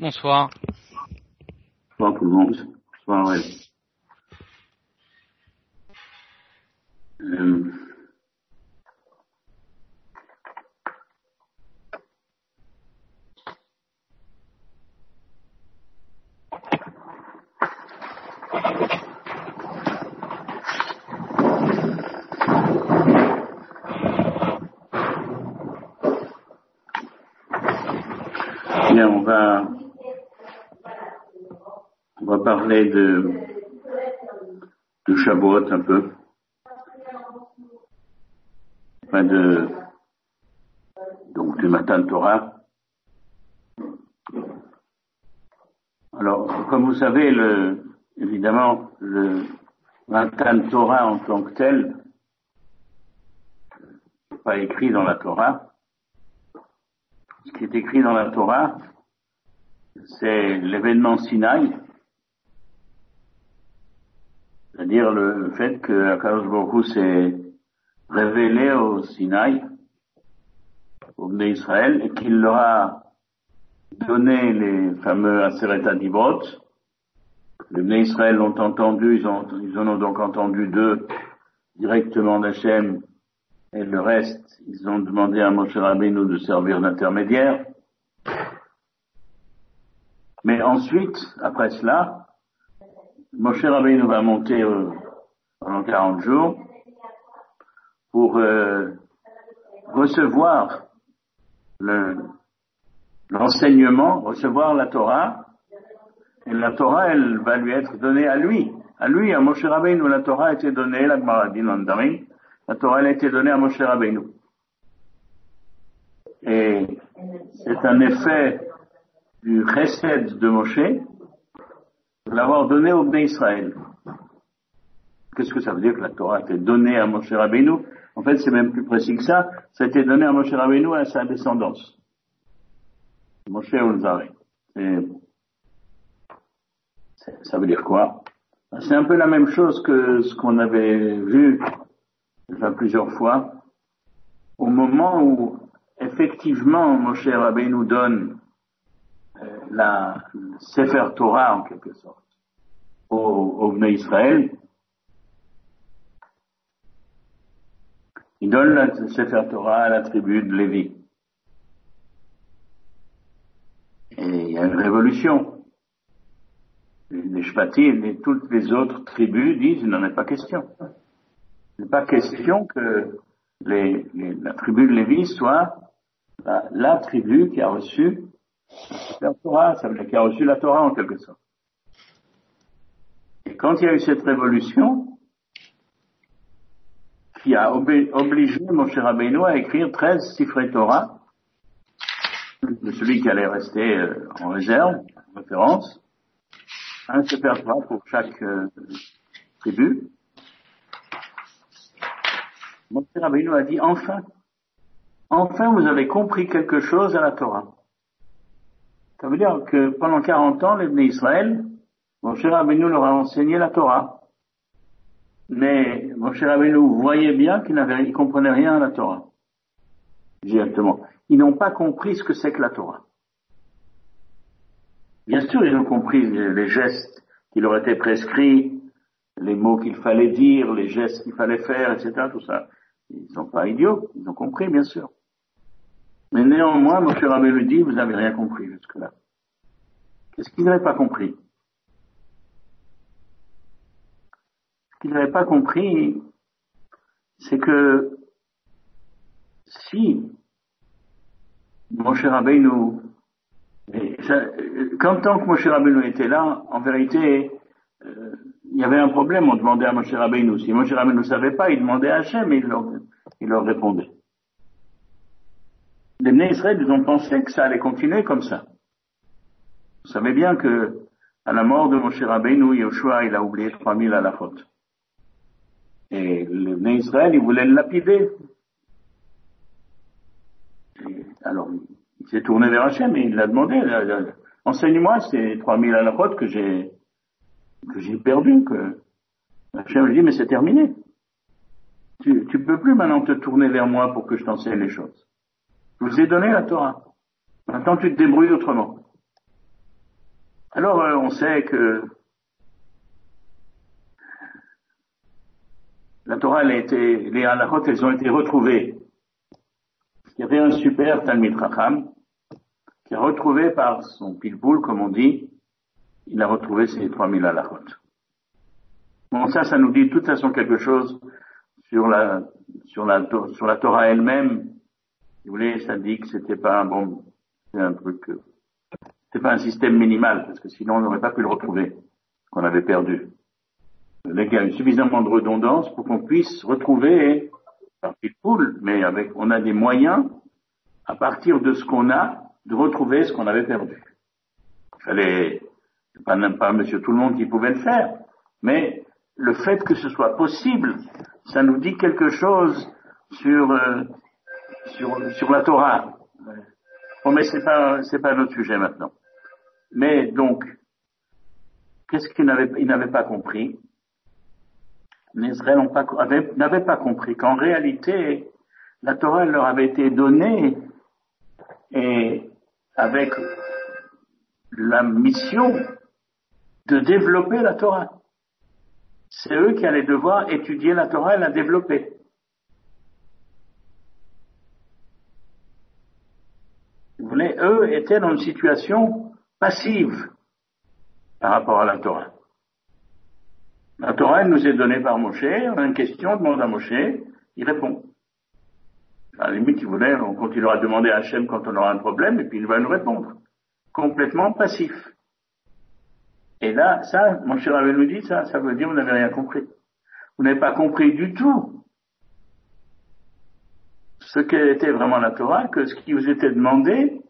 Bonsoir. Bonsoir tout le monde. Bonsoir, ouais. Bien, on va parler de Shavuot un peu. Enfin donc du Matan Torah. Alors, comme vous savez, évidemment, le Matan Torah en tant que tel n'est pas écrit dans la Torah. Ce qui est écrit dans la Torah, c'est l'événement Sinaï, c'est-à-dire le fait que Akadosh Baruch Hu s'est révélé au Sinaï, au Bnei Israël, et qu'il leur a donné les fameux Aseret Adibot. Les Bnei Israël l'ont entendu, ils en ont donc entendu deux directement d'Hachem, et le reste, ils ont demandé à Moshe Rabbeinu de servir d'intermédiaire. Mais ensuite, après cela, Moshe Rabbeinu va monter pendant 40 jours pour recevoir l'enseignement, recevoir la Torah, et la Torah, elle va lui être donnée à lui, à Moshe Rabbeinu. La Torah a été donnée, la Gemara dit dans Nedarim, la Torah elle a été donnée à Moshe Rabbeinu. Et c'est un effet du chesed de Moshe de l'avoir donné au Bnei Israël. Qu'est-ce que ça veut dire que la Torah a été donnée à Moshe Rabbeinu? En fait, c'est même plus précis que ça. Ça a été donné à Moshe Rabbeinu et à sa descendance. Moshe Olzari. Ça veut dire quoi? C'est un peu la même chose que ce qu'on avait vu déjà plusieurs fois. Au moment où, effectivement, Moshe Rabbeinu donne la Sefer Torah, en quelque sorte, au Bnei Israël, il donne la Sefer Torah à la tribu de Lévi. Et il y a une révolution. Les Shvatim et toutes les autres tribus disent, il n'en est pas question. Il n'est pas question que la tribu de Lévi soit la tribu qui a reçu la Torah, ça veut dire qui a reçu la Torah en quelque sorte. Et quand il y a eu cette révolution, qui a obligé Moshe Rabbeinu à écrire 13 Sifrei Torah, de celui qui allait rester en réserve, en référence, un Sefer Torah pour chaque tribu. Moshe Rabbeinu a dit, enfin vous avez compris quelque chose à la Torah. Ça veut dire que pendant 40 ans, les Bnei Israël, Moshe Rabbeinu leur a enseigné la Torah. Mais Moshe Rabbeinu voyait bien qu'ils comprenaient rien à la Torah. Directement. Ils n'ont pas compris ce que c'est que la Torah. Bien sûr, ils ont compris les gestes qui leur étaient prescrits, les mots qu'il fallait dire, les gestes qu'il fallait faire, etc., tout ça. Ils ne sont pas idiots, ils ont compris, bien sûr. Mais néanmoins, Moshe Rabbeinu dit, vous n'avez rien compris jusque-là. Qu'est-ce qu'ils n'avaient pas compris? Ce qu'ils n'avaient pas compris, c'est que si Moshe Rabbeinu, tant que Moshe Rabbeinu était là, en vérité, il y avait un problème, on demandait à Moshe Rabbeinu. Si Moshe Rabbeinu ne savait pas, il demandait à Hachem et il leur répondait. Les Bnei Israël, ils ont pensé que ça allait continuer comme ça. Vous savez bien que, à la mort de Moshe Rabbeinu, Yoshua, il a oublié 3000 halachot. Et les Bnei Israël, ils voulaient le lapider. Alors, il s'est tourné vers Hachem et il l'a demandé, enseigne-moi ces 3000 halachot que j'ai perdu, que Hachem lui dit, mais c'est terminé. Tu peux plus maintenant te tourner vers moi pour que je t'enseigne les choses. Je vous ai donné la Torah. Maintenant, tu te débrouilles autrement. Alors, on sait que la Torah, les halachot, elles ont été retrouvées. Il y avait un super Talmid Chacham qui a retrouvé par son pilpoul, comme on dit, il a retrouvé ces 3000 halachot. Bon, ça nous dit de toute façon quelque chose sur la Torah elle-même. Si vous voulez, ça dit que c'était pas c'était pas un système minimal, parce que sinon on n'aurait pas pu le retrouver, qu'on avait perdu. Il y a eu suffisamment de redondance pour qu'on puisse retrouver par pilpoul, mais on a des moyens, à partir de ce qu'on a, de retrouver ce qu'on avait perdu. Il fallait, pas monsieur tout le monde qui pouvait le faire, mais le fait que ce soit possible, ça nous dit quelque chose sur la Torah. Bon, mais c'est pas notre sujet maintenant. Mais donc, qu'est-ce qu'ils n'avaient pas compris? Les Israël n'avaient pas compris qu'en réalité, la Torah leur avait été donnée et avec la mission de développer la Torah. C'est eux qui allaient devoir étudier la Torah et la développer. Vous voulez, eux étaient dans une situation passive par rapport à la Torah. La Torah, elle nous est donnée par Moshe, on a une question, on demande à Moshe, il répond. À la limite, il voulait, on continuera à demander à Hachem quand on aura un problème, et puis il va nous répondre. Complètement passif. Et là, ça, Moshe Rabbeinu nous dit, ça veut dire que vous n'avez rien compris. Vous n'avez pas compris du tout ce qu'était vraiment la Torah, que ce qui vous était demandé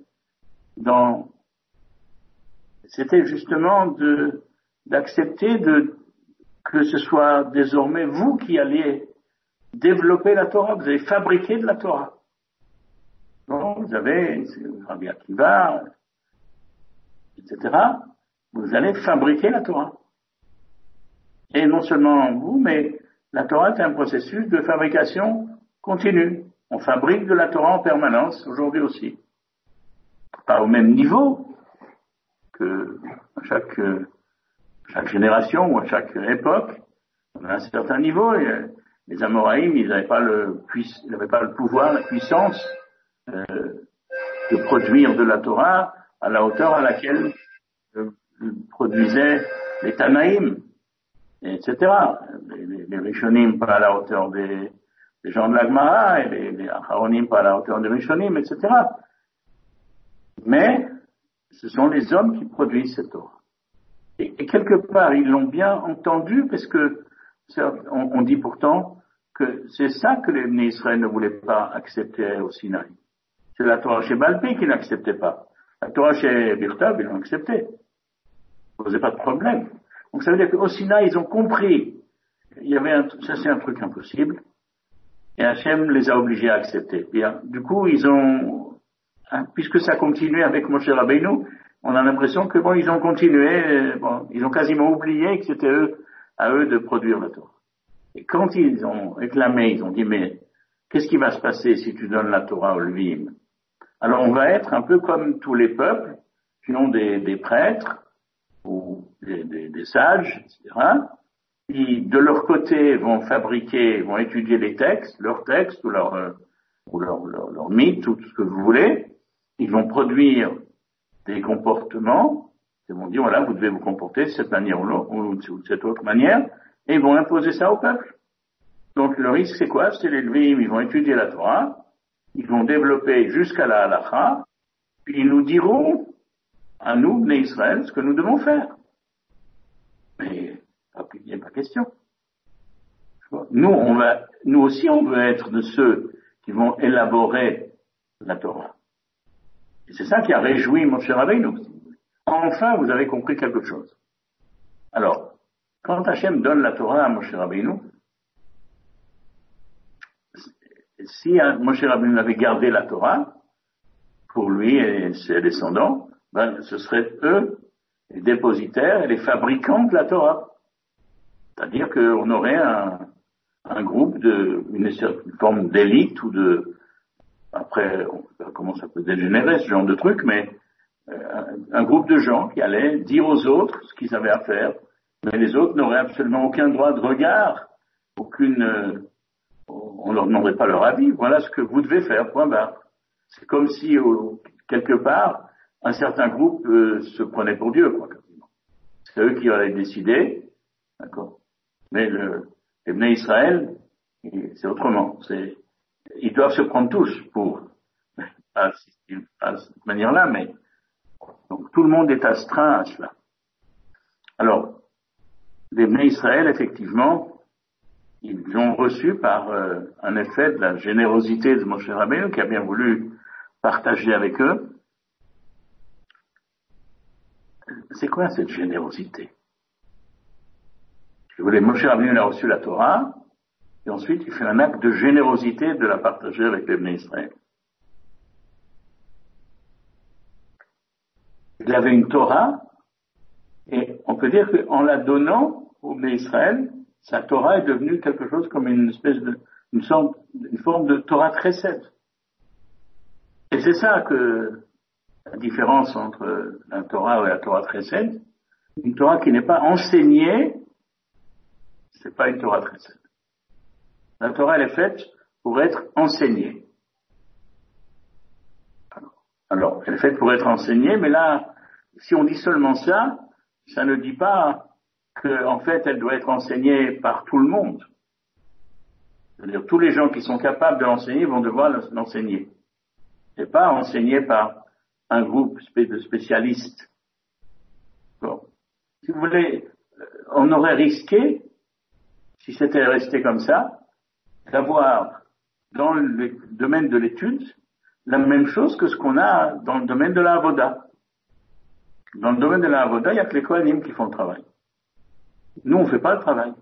c'était justement d'accepter que ce soit désormais vous qui alliez développer la Torah, vous avez fabriqué de la Torah. Bon, vous avez Rabbi Akiva, etc. Vous allez fabriquer la Torah. Et non seulement vous, mais la Torah est un processus de fabrication continue. On fabrique de la Torah en permanence, aujourd'hui aussi. Pas au même niveau que à chaque génération ou à chaque époque. On a un certain niveau. Et les Amoraïm, ils n'avaient pas le pouvoir, la puissance de produire de la Torah à la hauteur à laquelle produisaient les Tanaïm, etc. Les Rishonim pas à la hauteur des gens de la Gemara, et les Acharonim pas à la hauteur des Rishonim, etc. Mais ce sont les hommes qui produisent cette Torah. Et quelque part, ils l'ont bien entendu, parce que on dit pourtant que c'est ça que les Bnei Israël ne voulaient pas accepter au Sinaï. C'est la Torah chez Balpé qu'ils n'acceptaient pas. La Torah chez Birtav, ils l'ont acceptée. Ça ne posait pas de problème. Donc ça veut dire qu'au Sinaï, ils ont compris. Ça c'est un truc impossible. Et Hachem les a obligés à accepter. Bien, du coup, puisque ça continuait avec Moshe Rabbeinu, on a l'impression que ils ont continué, ils ont quasiment oublié que c'était à eux de produire la Torah. Et quand ils ont réclamé, ils ont dit, mais qu'est-ce qui va se passer si tu donnes la Torah aux Levim? Alors on va être un peu comme tous les peuples qui ont des prêtres ou des sages, etc., qui de leur côté vont étudier les textes, leurs textes ou leur mythes, ou tout ce que vous voulez. Ils vont produire des comportements, ils vont dire, voilà, vous devez vous comporter de cette manière ou de cette autre manière, et ils vont imposer ça au peuple. Donc le risque c'est quoi? C'est les Levim, ils vont étudier la Torah, ils vont développer jusqu'à la Halacha, puis ils nous diront, à nous, les Israël, ce que nous devons faire. Mais il n'y a pas question. Nous aussi on veut être de ceux qui vont élaborer la Torah. Et c'est ça qui a réjoui Moshe Rabbeinu. Enfin, vous avez compris quelque chose. Alors, quand Hachem donne la Torah à Moshe Rabbeinu, si Moshe Rabbeinu avait gardé la Torah, pour lui et ses descendants, ce seraient eux les dépositaires et les fabricants de la Torah. C'est-à-dire qu'on aurait un groupe une forme d'élite ou après, on verra comment ça peut dégénérer, ce genre de truc, mais un groupe de gens qui allaient dire aux autres ce qu'ils avaient à faire, mais les autres n'auraient absolument aucun droit de regard, on leur demanderait pas leur avis. Voilà ce que vous devez faire, point barre. C'est comme si, quelque part, un certain groupe se prenait pour Dieu, quoi, quasiment. C'est eux qui auraient décidé, d'accord. Mais les Bnei Israël, c'est autrement. Ils doivent se prendre tous pas de cette manière-là, mais donc tout le monde est astreint à cela. Alors, les Bnei Israël, effectivement, ils ont reçu par un effet de la générosité de Moshe Rabbeinu, qui a bien voulu partager avec eux. C'est quoi cette générosité? Moshe Rabbeinu a reçu la Torah, et ensuite il fait un acte de générosité de la partager avec les Bnei Israël. Il avait une Torah, et on peut dire qu'en la donnant aux Bnei Israël, sa Torah est devenue quelque chose comme une forme de Torah Chesed. Et c'est ça que la différence entre la Torah et la Torah Chesed, une Torah qui n'est pas enseignée, c'est pas une Torah Chesed. La Torah, elle est faite pour être enseignée. Alors, elle est faite pour être enseignée, mais là, si on dit seulement ça, ça ne dit pas qu'en fait, elle doit être enseignée par tout le monde. C'est-à-dire, tous les gens qui sont capables de l'enseigner vont devoir l'enseigner. Et pas enseigné par un groupe de spécialistes. Bon. Si vous voulez, on aurait risqué, si c'était resté comme ça, d'avoir dans le domaine de l'étude la même chose que ce qu'on a dans le domaine de la avoda. Dans le domaine de la avoda, il n'y a que les Kohanim qui font le travail. Nous, on ne fait pas le travail.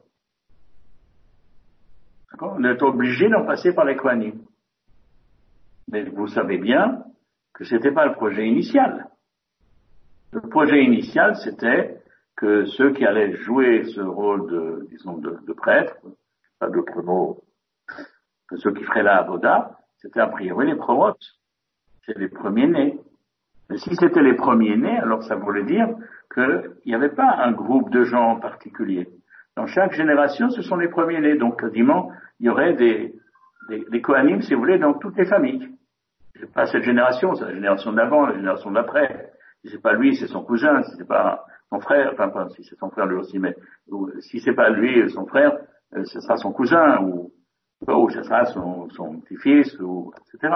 D'accord? On est obligé d'en passer par les Kohanim. Mais vous savez bien que c'était pas le projet initial. Le projet initial, c'était que ceux qui allaient jouer ce rôle de prêtre, pas d'autres mots, que ceux qui feraient la avoda, c'était a priori les promotes. C'est les premiers-nés. Mais si c'était les premiers-nés, alors ça voulait dire qu'il n'y avait pas un groupe de gens en particulier. Dans chaque génération, ce sont les premiers-nés. Donc, quasiment, il y aurait des Kohanim, si vous voulez, dans toutes les familles. C'est pas cette génération, c'est la génération d'avant, la génération d'après. Si c'est pas lui, c'est son cousin, si c'est pas son frère, enfin, pas si c'est son frère lui aussi, mais si c'est pas lui, son frère, ce sera son cousin, ou ce sera son petit-fils, etc.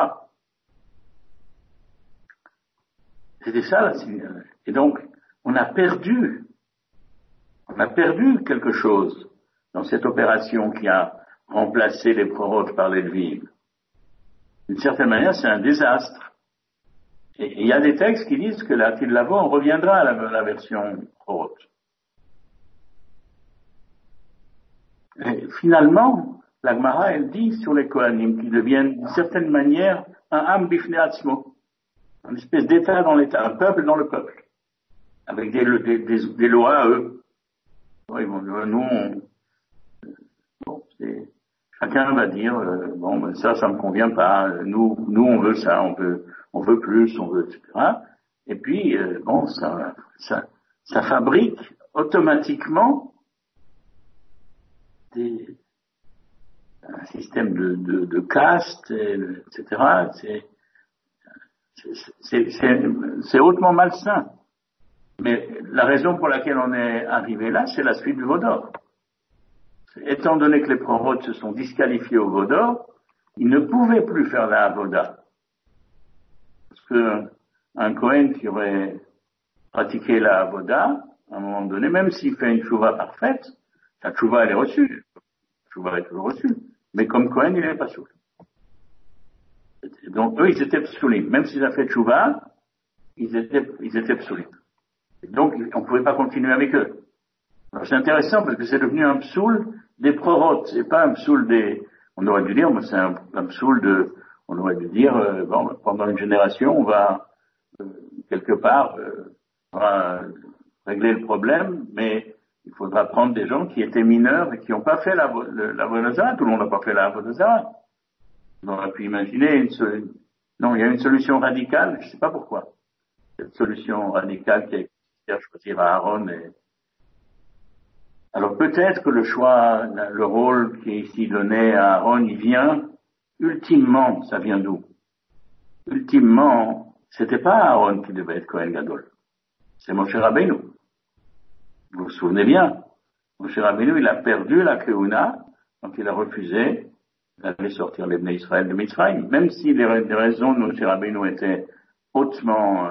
C'était ça, là. Et donc, on a perdu quelque chose dans cette opération qui a remplacé les prorotes par les Levim. D'une certaine manière, c'est un désastre. Et il y a des textes qui disent que la Lavo, on reviendra à la version prorote. Et finalement, la Gemara, elle dit sur les Kohanim qu'ils deviennent d'une certaine manière un Am Bifnei Atzmo, une espèce d'État dans l'État, un peuple dans le peuple, avec des lois à eux. Oui, chacun va dire ça me convient pas. Nous on veut ça, on veut plus, on veut etc. Et puis ça fabrique automatiquement un système de caste, etc. C'est hautement malsain. Mais la raison pour laquelle on est arrivé là, c'est la suite du Vaudor. Étant donné que les prorotes se sont disqualifiés au Vaudor, ils ne pouvaient plus faire la Avoda. Parce que un Kohen qui aurait pratiqué la Avoda, à un moment donné, même s'il fait une tchouva parfaite, sa tchouva elle est reçue. La tchouva est toujours reçue. Mais comme Kohen, il n'est pas soul. Donc eux, ils étaient psoulim. Même s'ils ont fait tchouva, ils étaient psoulim. Donc on ne pouvait pas continuer avec eux. Alors c'est intéressant parce que c'est devenu un psoul des prorotes, c'est pas un psoul on aurait dû dire, mais c'est un psoul on aurait dû dire, pendant une génération, on va, quelque part, on va régler le problème, mais il faudra prendre des gens qui étaient mineurs et qui n'ont pas fait la Vodazara. Tout le monde n'a pas fait la Vodazara. On aurait pu imaginer non, il y a une solution radicale, je ne sais pas pourquoi. cette solution radicale qui a choisir Aaron. Alors peut-être que le choix, le rôle qui est ici donné à Aaron, il vient, ultimement, ça vient d'où? Ultimement, c'était pas Aaron qui devait être Kohen Gadol. C'est Moshe Rabbeinu. Vous vous souvenez bien? Moshe Rabbeinu, il a perdu la Keuna, donc il a refusé d'aller sortir les Bnei Israël de Mitzrayim. Même si les raisons de Moshe Rabbeinu étaient hautement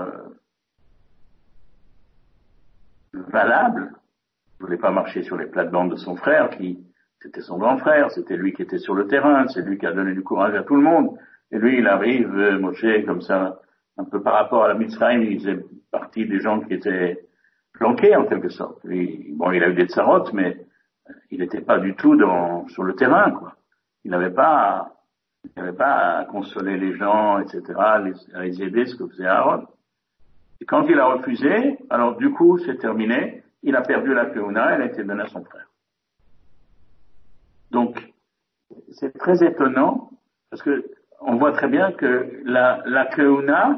valables, il voulait pas marcher sur les plates-bandes de son frère, c'était son grand frère, c'était lui qui était sur le terrain, c'est lui qui a donné du courage à tout le monde. Et lui, il arrive, Moshe, comme ça, un peu par rapport à la Mitzrayim, il faisait partie des gens qui étaient planqués, en quelque sorte. Lui, bon, il a eu des tsarotes, mais il n'était pas du tout sur le terrain, quoi. Il n'avait pas à consoler les gens, etc., à les aider, ce que faisait Aaron. Et quand il a refusé, alors du coup, c'est terminé, il a perdu la Keuna, elle a été donnée à son frère. Donc, c'est très étonnant, parce que on voit très bien que la Keuna,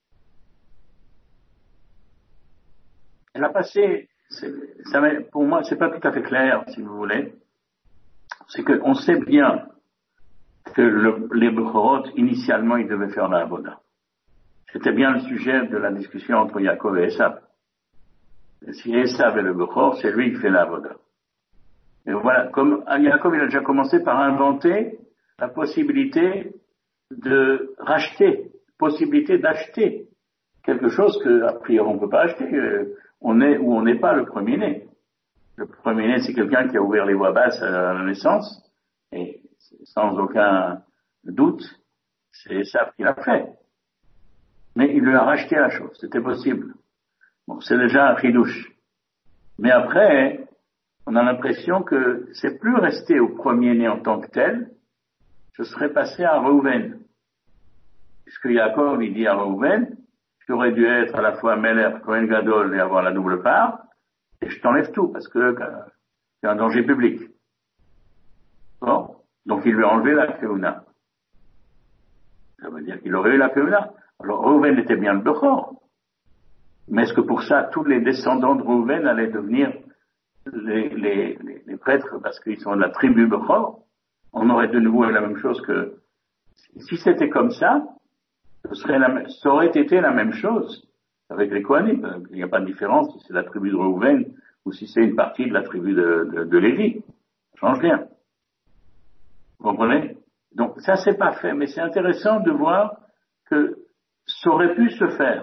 elle a passé, pour moi, c'est pas tout à fait clair, si vous voulez. C'est qu'on sait bien que les Bechorot, initialement, ils devaient faire la Avoda. C'était bien le sujet de la discussion entre Yaakov et Esav. Et si Esav est le Bechor, c'est lui qui fait la Avoda. Et voilà, comme Yaakov, il a déjà commencé par inventer la possibilité de racheter, possibilité d'acheter quelque chose que, a priori, on ne peut pas acheter. On est ou on n'est pas le premier-né. Le premier-né, c'est quelqu'un qui a ouvert les voies basses à la naissance, et sans aucun doute, c'est Esav qui l'a fait. Mais il lui a racheté la chose, c'était possible. Bon, c'est déjà un chidouche. Mais après, on a l'impression que c'est plus resté au premier-né en tant que tel, je serais passé à Reuven. Puisque Yaakov, il dit à Reuven, tu aurais dû être à la fois Melech, Kohen Gadol et avoir la double part, et je t'enlève tout, parce que c'est un danger public. Bon. Donc il lui a enlevé la Keuna. Ça veut dire qu'il aurait eu la Keuna. Alors Reuven était bien le Bechor. Mais est-ce que pour ça, tous les descendants de Reuven allaient devenir les prêtres parce qu'ils sont de la tribu Bechor? On aurait de nouveau la même chose que... Si c'était comme ça, ça aurait été la même chose avec les Kohanim. Il n'y a pas de différence si c'est la tribu de Reuven ou si c'est une partie de la tribu de Lévi. Ça change rien. Vous comprenez? Donc ça c'est pas fait, mais c'est intéressant de voir que ça aurait pu se faire.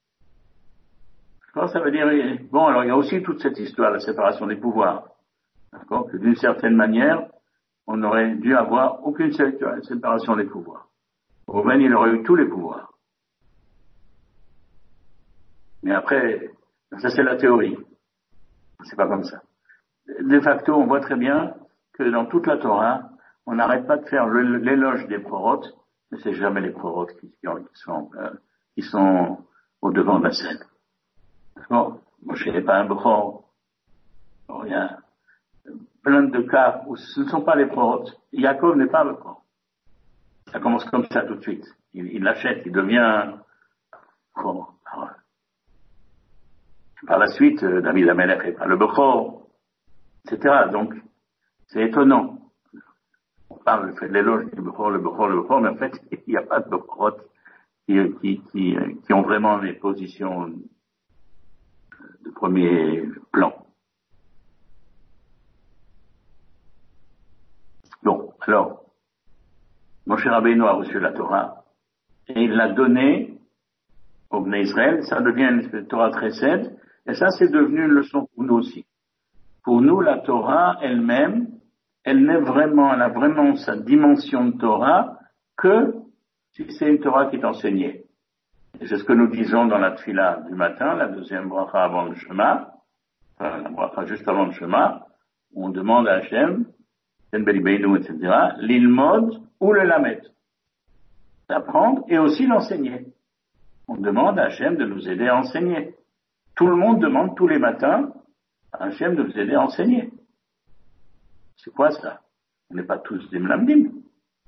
Ça veut dire, bon, alors il y a aussi toute cette histoire de la séparation des pouvoirs. D'accord? Que d'une certaine manière, on aurait dû avoir aucune séparation des pouvoirs. Reuven, il aurait eu tous les pouvoirs. Mais après, ça c'est la théorie. C'est pas comme ça. De facto, on voit très bien que dans toute la Torah, on n'arrête pas de faire l'éloge des prorotes, mais c'est jamais les prorotes qui sont au devant de la scène. Bon, Moshe n'est pas un Bechor. Bon, il y a plein de cas où ce ne sont pas les prorotes. Yaakov n'est pas un Bechor. Ça commence comme ça tout de suite. Il l'achète, il devient... Bon, par la suite, David Amelech n'est pas le Bechor, etc. Donc, c'est étonnant. On parle, fait de l'éloge du Bechor, le Bechor, mais en fait, il n'y a pas de Bechorot qui ont vraiment des positions de premier plan. Bon, alors, Moshe Rabbeinu a reçu la Torah et il l'a donnée au Bnei Israël. Ça devient une Torah Chesed et ça c'est devenu une leçon pour nous aussi. Pour nous, la Torah elle-même, elle a vraiment sa dimension de Torah que si c'est une Torah qui est enseignée. Et c'est ce que nous disons dans la Tfila du matin, la deuxième bracha avant le Shema, enfin, la bracha juste avant le Shema, où on demande à Hachem, etc., l'ilmod ou le lamed. D'apprendre et aussi l'enseigner. On demande à Hachem de nous aider à enseigner. Tout le monde demande tous les matins à Hachem de nous aider à enseigner. C'est quoi ça? On n'est pas tous des mlamdim.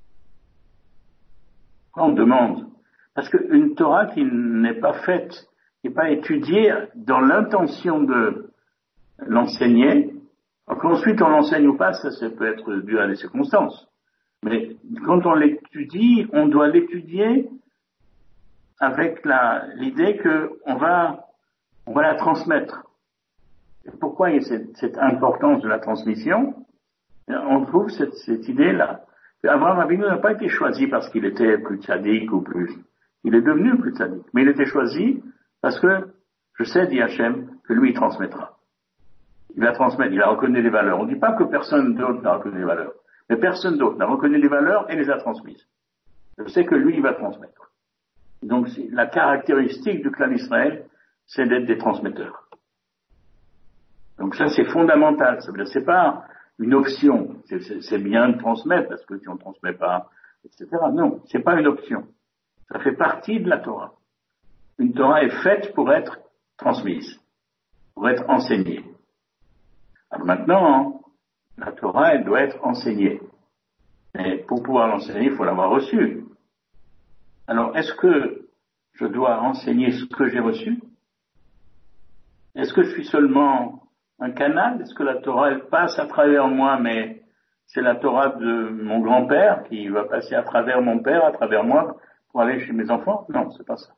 On demande. Parce qu'une Torah qui n'est pas faite n'est pas étudié dans l'intention de l'enseigner. Qu'ensuite on l'enseigne ou pas, ça peut être dû à des circonstances. Mais quand on l'étudie, on doit l'étudier avec l'idée qu'on va la transmettre. Et pourquoi il y a cette importance de la transmission? On trouve cette idée-là. Abraham Avinu n'a pas été choisi parce qu'il était plus tzaddik ou plus. Il est devenu plus tzaddik. Mais il était choisi parce que je sais, dit Hachem, que lui il transmettra. Il va transmettre, il a reconnu les valeurs. On ne dit pas que personne d'autre n'a reconnu les valeurs. Mais personne d'autre n'a reconnu les valeurs et les a transmises. Je sais que lui, il va transmettre. Donc, la caractéristique du clan d'Israël, c'est d'être des transmetteurs. Donc ça, c'est fondamental. Ça veut dire, c'est pas une option. C'est bien de transmettre, parce que si on ne transmet pas, etc. Non, c'est pas une option. Ça fait partie de la Torah. Une Torah est faite pour être transmise, pour être enseignée. Alors maintenant, la Torah, elle doit être enseignée. Mais pour pouvoir l'enseigner, il faut l'avoir reçue. Alors, est-ce que je dois enseigner ce que j'ai reçu? Est-ce que je suis seulement un canal? Est-ce que la Torah, elle passe à travers moi, mais c'est la Torah de mon grand-père qui va passer à travers mon père, à travers moi, pour aller chez mes enfants? Non, c'est pas ça.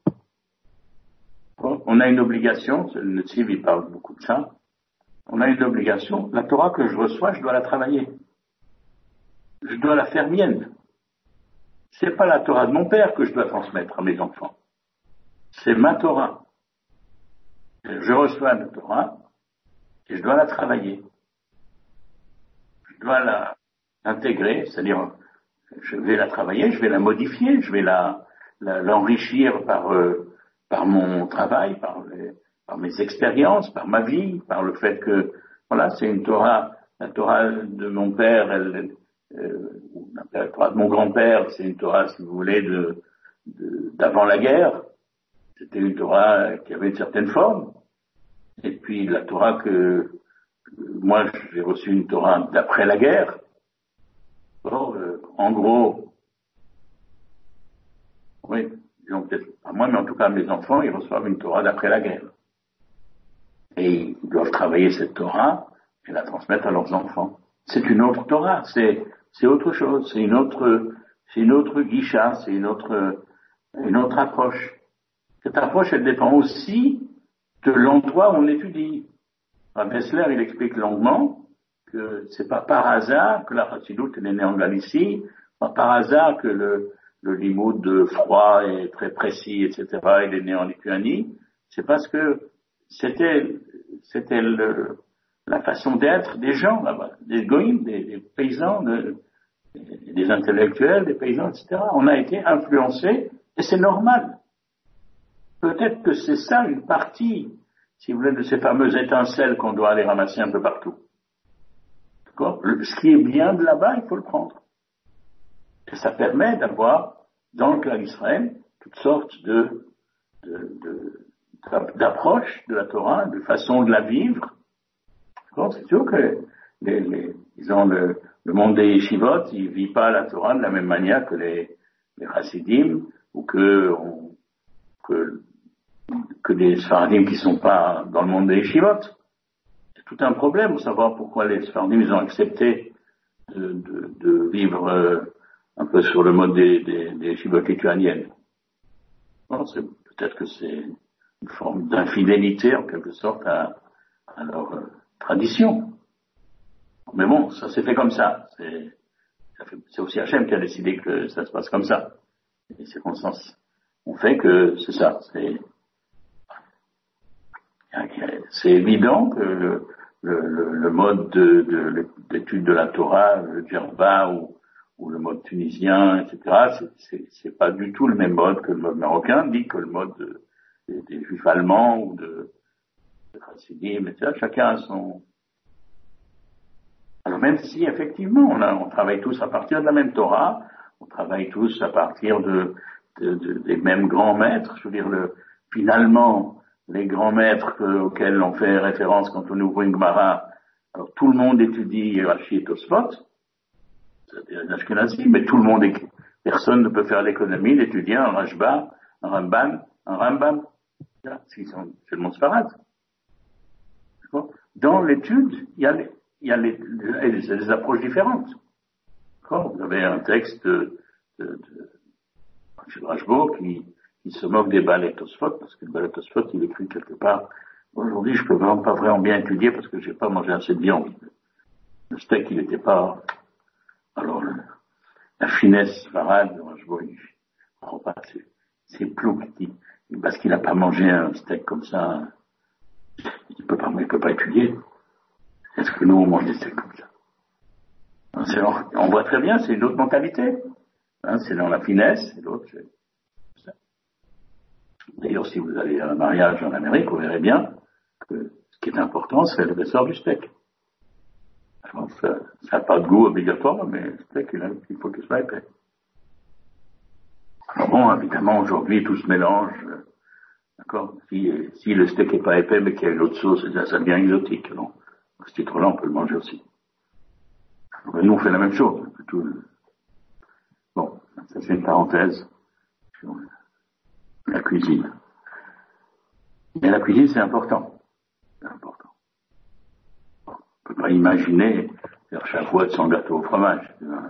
Bon, on a une obligation, le Tziv, il parle beaucoup de ça. On a une obligation. La Torah que je reçois, je dois la travailler. Je dois la faire mienne. C'est pas la Torah de mon père que je dois transmettre à mes enfants. C'est ma Torah. Je reçois la Torah et je dois la travailler. Je dois l'intégrer, c'est-à-dire je vais la travailler, je vais la modifier, je vais l'enrichir par mon travail, par mes expériences, par ma vie, par le fait que, voilà, c'est une Torah, la Torah de mon père, la Torah de mon grand-père, c'est une Torah, si vous voulez, d'avant la guerre. C'était une Torah qui avait une certaine forme. Et puis la Torah moi, j'ai reçu une Torah d'après la guerre. Bon, en gros, oui, peut-être pas moi, mais en tout cas mes enfants, ils reçoivent une Torah d'après la guerre. Et ils doivent travailler cette Torah et la transmettre à leurs enfants. C'est une autre Torah, c'est autre chose, c'est une autre guicha, c'est une autre approche. Cette approche, elle dépend aussi de l'endroit où on étudie. Bessler, il explique longuement que c'est pas par hasard que la Chassidoute est née en Galicie, pas par hasard que le limoud de froid est très précis, etc. Il est né en Lituanie. C'est parce que c'était la façon d'être des gens là-bas, des goïms, des paysans, des intellectuels, des paysans, etc. On a été influencés et c'est normal. Peut-être que c'est ça une partie, si vous voulez, de ces fameuses étincelles qu'on doit aller ramasser un peu partout. D'accord? Ce qui est bien de là-bas, il faut le prendre. Et ça permet d'avoir, dans le clan d'Israël, toutes sortes d'approches de la Torah, de façon de la vivre. D'accord? C'est sûr que disons, le monde des yeshivot, il vit pas la Torah de la même manière que les chassidim, ou que des Sfaradim qui sont pas dans le monde des yeshivot. C'est tout un problème de savoir pourquoi les Sfaradim, ils ont accepté de vivre un peu sur le mode des yeshivot lituaniennes. Bon, peut-être que c'est une forme d'infidélité, en quelque sorte, à leur tradition. Mais bon, ça s'est fait comme ça. C'est aussi Hachem qui a décidé que ça se passe comme ça. Les circonstances ont fait que c'est ça. C'est évident que le mode d'étude de la Torah, le djerba ou le mode tunisien, etc., c'est pas du tout le même mode que le mode marocain, dit que le mode des juifs allemands ou de chassidim, etc. Chacun a son... Alors même si effectivement on travaille tous à partir de la même Torah, on travaille tous à partir des mêmes grands maîtres, je veux dire finalement les grands maîtres auxquels on fait référence quand on ouvre une Gemara, alors tout le monde étudie Rashi et Tosfot, c'est-à-dire les Ashkenazim, mais personne ne peut faire l'économie d'étudier un Rashba, un Ramban, un Rambam. C'est le monde Sfarad. Dans l'étude, il y a des approches différentes. Vous avez un texte de Rashbo qui se moque des Baalei Tosfot, parce que le Baalei Tosfot, il écrit quelque part, aujourd'hui, je peux vraiment pas vraiment bien étudier parce que j'ai pas mangé assez de viande. Le steak, il n'était pas, alors, la finesse Sfarad, Rashbo, il prend pas, c'est plou, parce qu'il a pas mangé un steak comme ça, il peut pas étudier. Est-ce que nous, on mange des steaks comme ça? On voit très bien, c'est une autre mentalité. C'est dans la finesse, et l'autre, c'est ça. D'ailleurs, si vous allez à un mariage en Amérique, vous verrez bien que ce qui est important, c'est le ressort du steak. Alors, ça n'a pas de goût obligatoire, mais le steak, il faut qu'il soit épais. Alors bon, évidemment, aujourd'hui, tout se mélange. D'accord? Si le steak n'est pas épais, mais qu'il y a une autre sauce, ça devient exotique. Non? À ce titre-là, on peut le manger aussi. Nous, on fait la même chose. Bon, ça c'est une parenthèse sur la cuisine. Mais la cuisine, c'est important. C'est important. On ne peut pas imaginer faire chaque fois sans gâteau au fromage.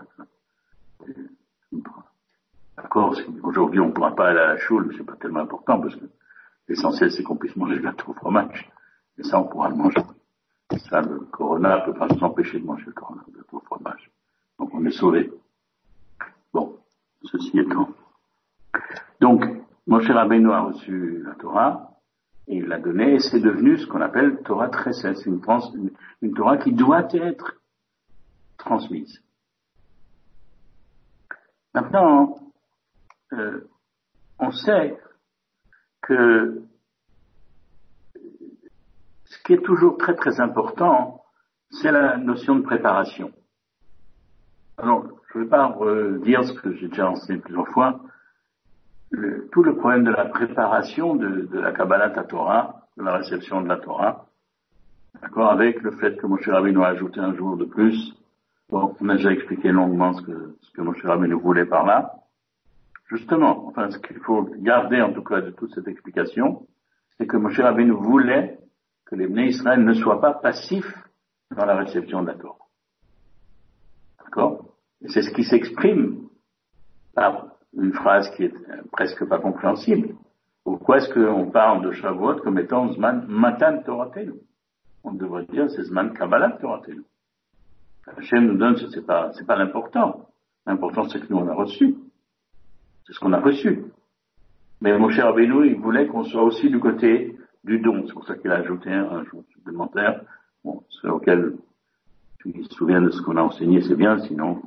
D'accord? Aujourd'hui, on ne pourra pas aller à la choule, c'est pas tellement important parce que l'essentiel, c'est qu'on puisse manger le gâteau au fromage. Et ça, on pourra le manger. Ça, le corona ne peut pas nous empêcher de manger le gâteau au fromage. Donc, on est sauvés. Bon, ceci étant. Donc, Moshe Rabbeinu a reçu la Torah, et il l'a donnée, et c'est devenu ce qu'on appelle Torah Chesed. C'est une Torah qui doit être transmise. Maintenant, on sait que ce qui est toujours très très important, c'est la notion de préparation. Alors, je ne vais pas dire ce que j'ai déjà enseigné plusieurs fois. Tout le problème de la préparation de la Kabbalat Torah, de la réception de la Torah, d'accord, avec le fait que Moshe Rabbeinu a ajouté un jour de plus. Bon, on a déjà expliqué longuement ce que Moshe Rabbeinu voulait par là. Justement, enfin, ce qu'il faut garder en tout cas de toute cette explication, c'est que Moshe Rabbeinu voulait que les Bnei Israël ne soient pas passifs dans la réception de la Torah. D'accord? Et c'est ce qui s'exprime par une phrase qui est presque pas compréhensible. Pourquoi est-ce qu'on parle de Shavuot comme étant Zman Matan Toratenu? On devrait dire c'est Zman Kabbalat Toratenu. Hachem nous donne, c'est pas l'important. L'important c'est que nous on a reçu. C'est ce qu'on a reçu. Mais Moshe Rabbeinu, il voulait qu'on soit aussi du côté du don. C'est pour ça qu'il a ajouté un jour supplémentaire. Bon, c'est auquel tu te souviens de ce qu'on a enseigné, c'est bien, sinon.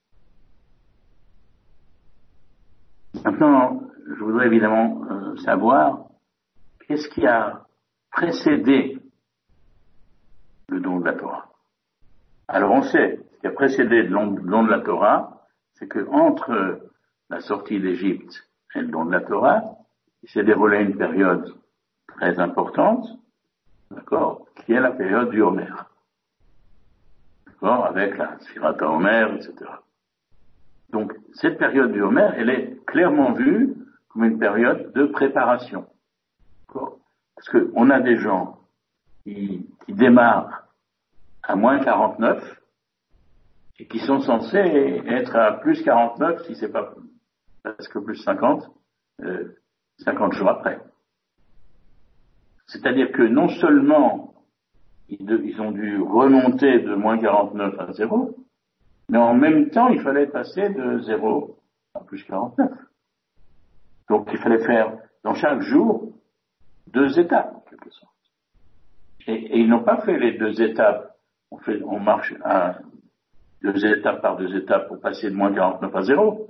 Maintenant, je voudrais évidemment savoir qu'est-ce qui a précédé le don de la Torah. Alors on sait, ce qui a précédé le don de la Torah, c'est que entre la sortie d'Égypte et le don de la Torah, il s'est déroulé une période très importante, d'accord, qui est la période du Homer. D'accord, avec la Sfirat HaOmer, etc. Donc, cette période du Homer, elle est clairement vue comme une période de préparation. D'accord? Parce que on a des gens qui démarrent à moins 49 et qui sont censés être à plus 49, si c'est pas presque plus 50 jours après. C'est-à-dire que non seulement ils ont dû remonter de moins 49 à 0, mais en même temps, il fallait passer de 0 à plus 49. Donc, il fallait faire, dans chaque jour, 2 étapes, en quelque sorte. Et ils n'ont pas fait les 2 étapes. On marche à 2 étapes par 2 étapes pour passer de moins 49 à 0.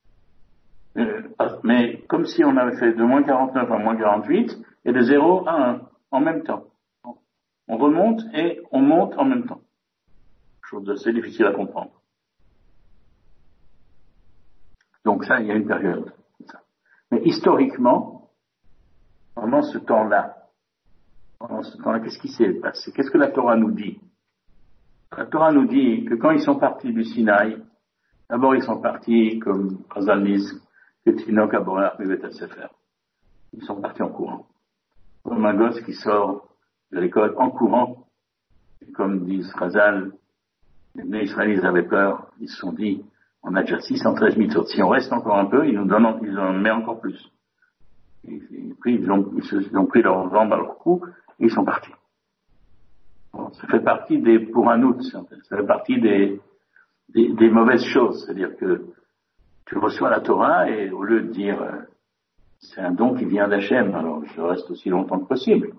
Mais comme si on avait fait de moins 49 à moins 48 et de 0 à 1 en même temps. On remonte et on monte en même temps. Chose assez difficile à comprendre. Donc ça, il y a une période. Mais historiquement, pendant ce temps-là, qu'est-ce qui s'est passé? Qu'est-ce que la Torah nous dit? La Torah nous dit que quand ils sont partis du Sinaï, d'abord ils sont partis comme Chazal disent, que Tinok Aborah Bevet Sefer. Ils sont partis en courant. comme un gosse qui sort de l'école en courant. Et comme disent Chazal, les Israélites avaient peur, ils se sont dit, on a déjà 613 mitzvot. Si on reste encore un peu, ils en mettent encore plus. Ils ont pris leurs jambes à leur cou et ils sont partis. Bon, ça fait partie pour un autre, ça fait partie des mauvaises choses. C'est-à-dire que tu reçois la Torah et au lieu de dire, c'est un don qui vient d'Hachem, alors je reste aussi longtemps que possible.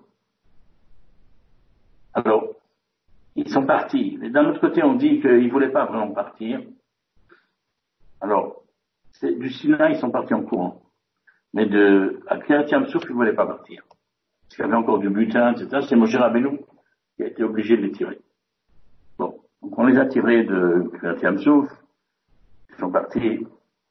Alors, ils sont partis. Mais d'un autre côté, on dit qu'ils ne voulaient pas vraiment partir. Alors, du Sinaï, ils sont partis en courant. Mais à Kiryat Yam-Souf, ils ne voulaient pas partir. Parce qu'il y avait encore du butin, etc. C'est Moshe Rabbeinu qui a été obligé de les tirer. Bon. Donc, on les a tirés de Kiryat Yam-Souf. Ils sont partis.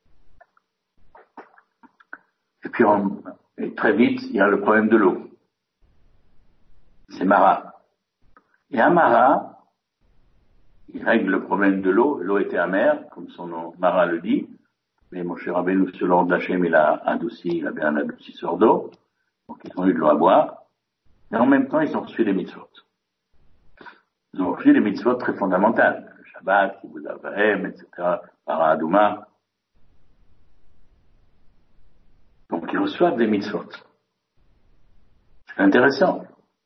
Et puis, et très vite, il y a le problème de l'eau. C'est Mara. Et à Mara, il règle le problème de l'eau. L'eau était amère, comme son nom, Mara le dit. Mais Moshe Rabbeinu, selon d'Hachem, il a bien un adoucisseur d'eau. Donc, ils ont eu de l'eau à boire. Et en même temps, ils ont reçu des mitzvot. Ils ont reçu des mitzvot très fondamentales. Le Shabbat, Kibud Avaim, etc. Para Adouma. Donc, ils reçoivent des mitzvot. C'est intéressant.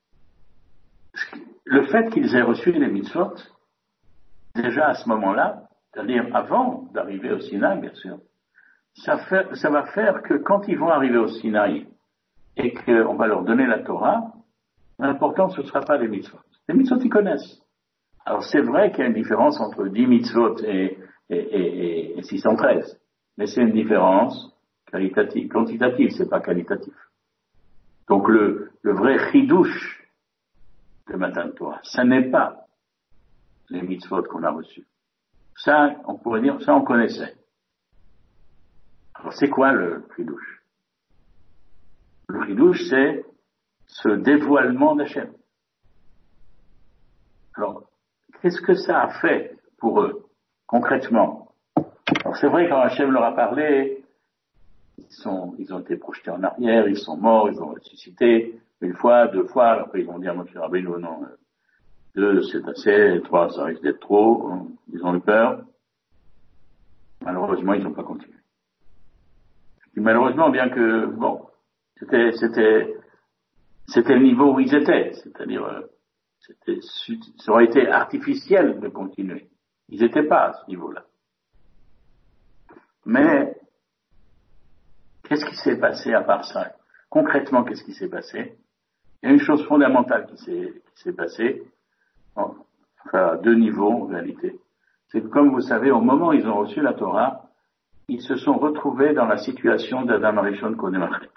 Le fait qu'ils aient reçu les mitzvot, déjà à ce moment-là, c'est-à-dire avant d'arriver au Sinaï, bien sûr, ça va faire que quand ils vont arriver au Sinaï et qu'on va leur donner la Torah, l'important ce ne sera pas les mitzvot. Les mitzvot, ils connaissent. Alors c'est vrai qu'il y a une différence entre 10 mitzvot et 613, mais c'est une différence qualitative, quantitative, c'est pas qualitatif. Donc le vrai chidouche de Matan Torah, ça n'est pas les mitzvot qu'on a reçus. Ça, on pourrait dire, ça on connaissait. Alors c'est quoi le chidouche? Le chidouche, c'est ce dévoilement d'Hachem. Alors, qu'est-ce que ça a fait pour eux, concrètement? Alors c'est vrai, quand Hachem leur a parlé, ils ont été projetés en arrière, ils sont morts, ils ont ressuscité, une fois, 2 fois, après ils vont dire, Moshe Rabbeinu, non, 2 c'est assez, 3 ça risque d'être trop, ils ont eu peur. Malheureusement, ils n'ont pas continué. Et malheureusement, bien que, bon, c'était le niveau où ils étaient, c'est-à-dire, ça aurait été artificiel de continuer. Ils n'étaient pas à ce niveau-là. Mais, qu'est-ce qui s'est passé à part ça? Concrètement, qu'est-ce qui s'est passé? Il y a une chose fondamentale qui s'est passée, enfin, à 2 niveaux en réalité. C'est que, comme vous savez, au moment où ils ont reçu la Torah, ils se sont retrouvés dans la situation d'Adam Arishon Kodem Achet.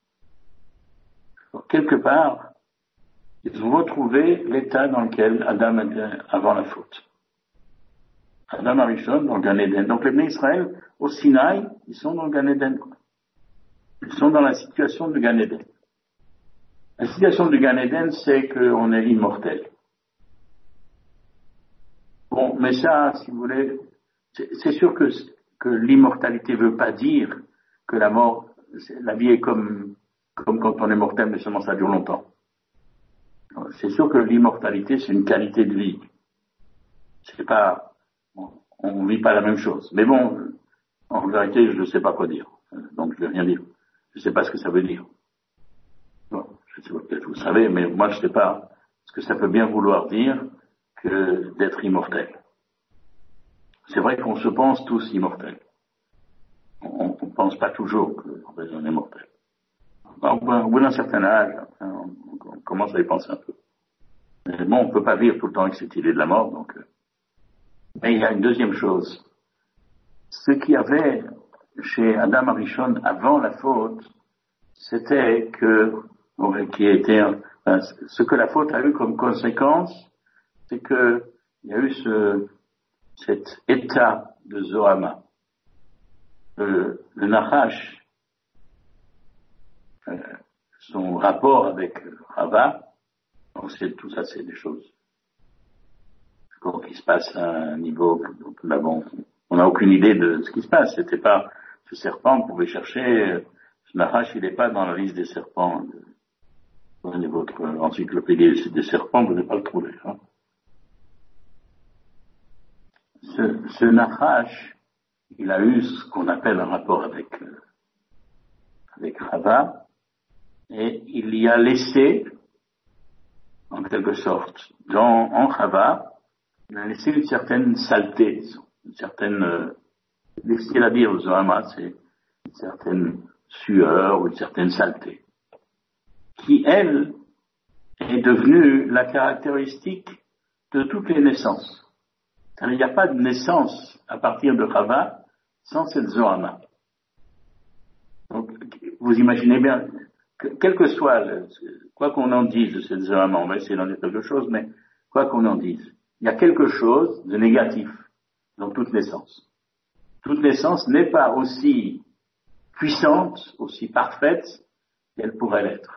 Quelque part, ils ont retrouvé l'état dans lequel Adam était avant la faute. Adam Arishon dans le Gan Eden. Donc les Bnei Israël, au Sinaï, ils sont dans le Gan Eden. Ils sont dans la situation du Gan Eden. La situation du Gan Eden, c'est qu'on est immortel. Bon, mais ça, si vous voulez, c'est sûr que l'immortalité ne veut pas dire que la mort, la vie est comme quand on est mortel, mais seulement ça dure longtemps. C'est sûr que l'immortalité, c'est une qualité de vie. C'est pas, on ne vit pas la même chose. Mais bon, en vérité, je ne sais pas quoi dire. Donc, je ne vais rien dire. Je ne sais pas ce que ça veut dire. Bon, je sais pas, peut-être vous savez, mais moi, je ne sais pas ce que ça peut bien vouloir dire que d'être immortel. C'est vrai qu'on se pense tous immortels. On ne pense pas toujours qu'on est mortel. Au bout d'un certain âge, on commence à y penser un peu. Mais bon, on ne peut pas vivre tout le temps avec cette idée de la mort, donc. Mais il y a une deuxième chose. Ce qu'il y avait chez Adam Arishon avant la faute, c'était ce que la faute a eu comme conséquence, c'est que il y a eu cet état de Zohama. Le Nachash, son rapport avec Rava, donc tout ça, c'est des choses qui se passent à un niveau, on n'a aucune idée de ce qui se passe. C'était pas, ce serpent, on pouvait chercher, ce Nachash, il n'est pas dans la liste des serpents Prenez votre encyclopédie des serpents, vous n'allez pas le trouver. Hein. Ce Nachash, il a eu ce qu'on appelle un rapport avec Rava, et il y a laissé, en quelque sorte, en Rava, il a laissé une certaine saleté, une certaine, difficile à dire, Zohama, c'est une certaine sueur ou une certaine saleté, qui, elle, est devenue la caractéristique de toutes les naissances. Il n'y a pas de naissance à partir de Rava sans cette Zohama. Donc, vous imaginez bien, quel que soit, quoi qu'on en dise de cette Zohama, on va essayer d'en dire quelque chose, mais quoi qu'on en dise, il y a quelque chose de négatif dans toute naissance. Toute naissance n'est pas aussi puissante, aussi parfaite qu'elle pourrait l'être.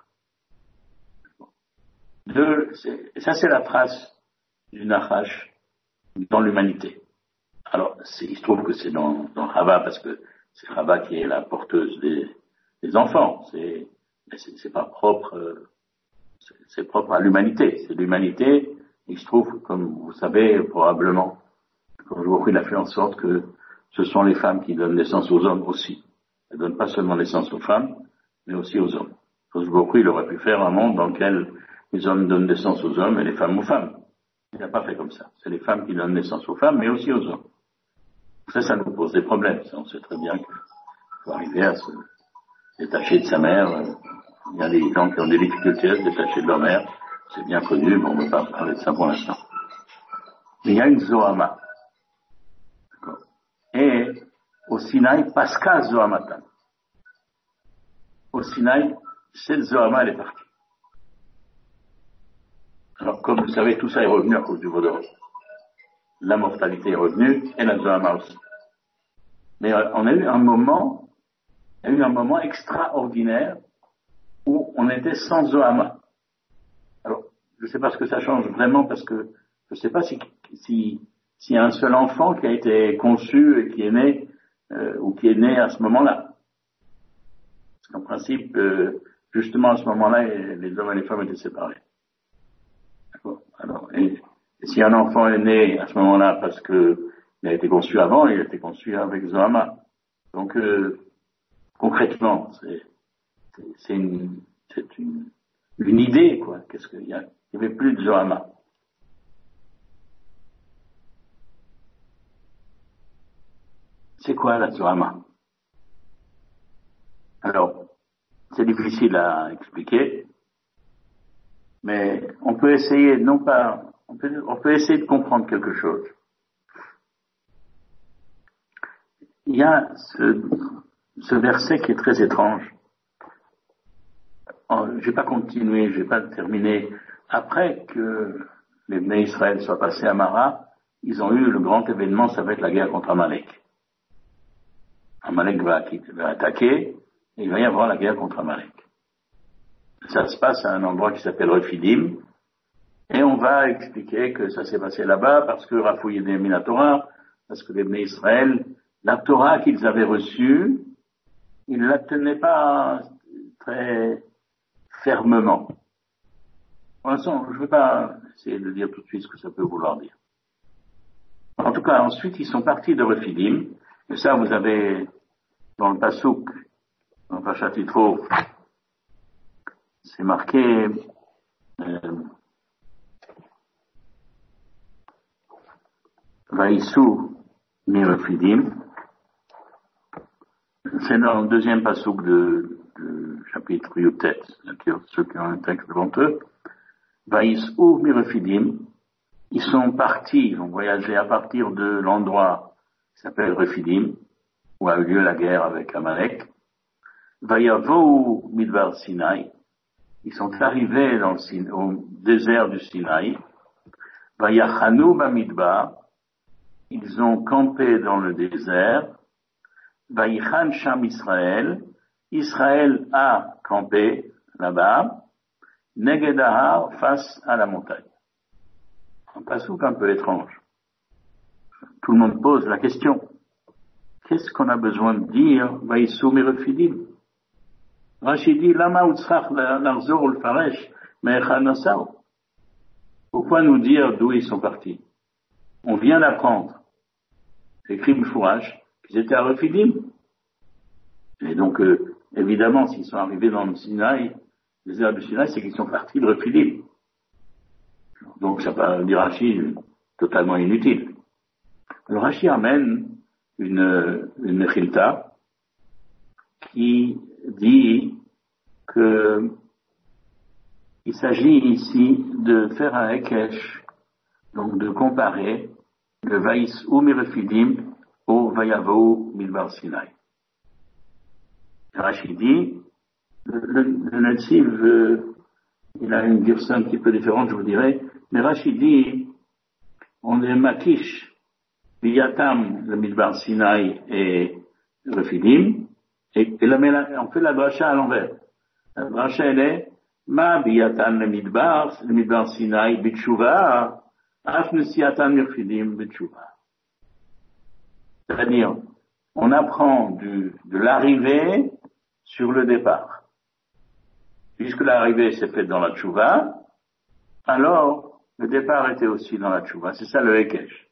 Ça, c'est la trace du Nachash dans l'humanité. Alors, il se trouve que c'est dans Rava, parce que c'est Rava qui est la porteuse des enfants. C'est pas propre, c'est propre à l'humanité. C'est l'humanité. Il se trouve, comme vous savez, probablement, comme je vous prie, il a fait en sorte que ce sont les femmes qui donnent naissance aux hommes aussi. Elles donnent pas seulement naissance aux femmes, mais aussi aux hommes. Je vous prie, il aurait pu faire un monde dans lequel les hommes donnent naissance aux hommes et les femmes aux femmes. Il n'a pas fait comme ça. C'est les femmes qui donnent naissance aux femmes, mais aussi aux hommes. Ça nous pose des problèmes. Ça, on sait très bien qu'il faut arriver à se détacher de sa mère. Il y a des gens qui ont des difficultés à se détacher de leur mère. C'est bien connu, mais on ne va pas parler de ça pour l'instant. Mais il y a une Zohama. D'accord. Et au Sinaï, Pascal Zohamatan. Au Sinaï, cette Zohama, elle est partie. Alors, comme vous savez, tout ça est revenu à cause du Vaudor. La mortalité est revenue, et la Zohama aussi. Mais on a eu un moment extraordinaire où on était sans Zohama. Alors, je ne sais pas ce que ça change vraiment, parce que je ne sais pas s'il y a un seul enfant qui a été conçu et qui est né, ou qui est né à ce moment-là. En principe, justement à ce moment-là, les hommes et les femmes étaient séparés. D'accord. Alors, et si un enfant est né à ce moment-là parce que il a été conçu avant, il a été conçu avec Zohama. Donc, concrètement, c'est une idée, quoi. Qu'est-ce qu'il y a? Il n'y avait plus de Zohama. C'est quoi la Zohama? Alors, c'est difficile à expliquer, mais on peut essayer, on peut essayer de comprendre quelque chose. Il y a ce verset qui est très étrange. Je vais pas continuer, je vais pas terminer. Après que les Bnei Israël soient passés à Mara, ils ont eu le grand événement, ça va être la guerre contre Amalek. Amalek va attaquer, et il va y avoir la guerre contre Amalek. Ça se passe à un endroit qui s'appelle Rephidim, et on va expliquer que ça s'est passé là-bas parce que Rafouille est mis la Torah, parce que les Bnei Israël, la Torah qu'ils avaient reçue, ils ne la tenaient pas très fermement. Pour l'instant, je ne vais pas essayer de dire tout de suite ce que ça peut vouloir dire. En tout cas, ensuite, ils sont partis de Rephidim, et ça, vous avez dans le Passouk, dans le Pachat Yitro, c'est marqué Vaïsou mi Rephidim. C'est dans le deuxième passouk de chapitre Yutet, ceux qui ont un texte devant eux. Vaïsou mi Rephidim. Ils sont partis, ils ont voyagé à partir de l'endroit qui s'appelle Rephidim, où a eu lieu la guerre avec Amalek. Vayavou midvar Sinaï. Ils sont arrivés au désert du Sinaï. Vayachanu bamidbar. Ils ont campé dans le désert. Vayichan sham Israël. Israël a campé là-bas. Negedahar face à la montagne. Un passouk un peu étrange. Tout le monde pose la question. Qu'est-ce qu'on a besoin de dire Vaïsou mi Rephidim? Rashi dit, Lama utzrach l'arzor ou le faresh, mais Khanasao. Pourquoi nous dire d'où ils sont partis? On vient d'apprendre, c'est écrit Mfourage, qu'ils étaient à Refidim. Et donc, évidemment, s'ils sont arrivés dans le Sinaï, les airs du Sinaï, c'est qu'ils sont partis de Refidim. Donc, ça paraît dire Rashi totalement inutile. Le Rashi amène une Mechilta qui dit que il s'agit ici de faire un Hekesh, donc de comparer le Vaïs ou Mirefidim au Vayavo Midbar Sinai. Rashi dit, le Netziv, il a une version un petit peu différente, je vous dirais, mais Rashi dit, on est Makish, Biyatam, le Midbar Sinai et Refidim, et on fait la dracha à l'envers. La dracha, elle est, Ma biyatan le midbar Sinai bitshuva, af nesiatan mirfidim bitshuva. C'est-à-dire, on apprend de l'arrivée sur le départ. Puisque l'arrivée s'est faite dans la tchouva, alors le départ était aussi dans la tchouva. C'est ça le Hekesh.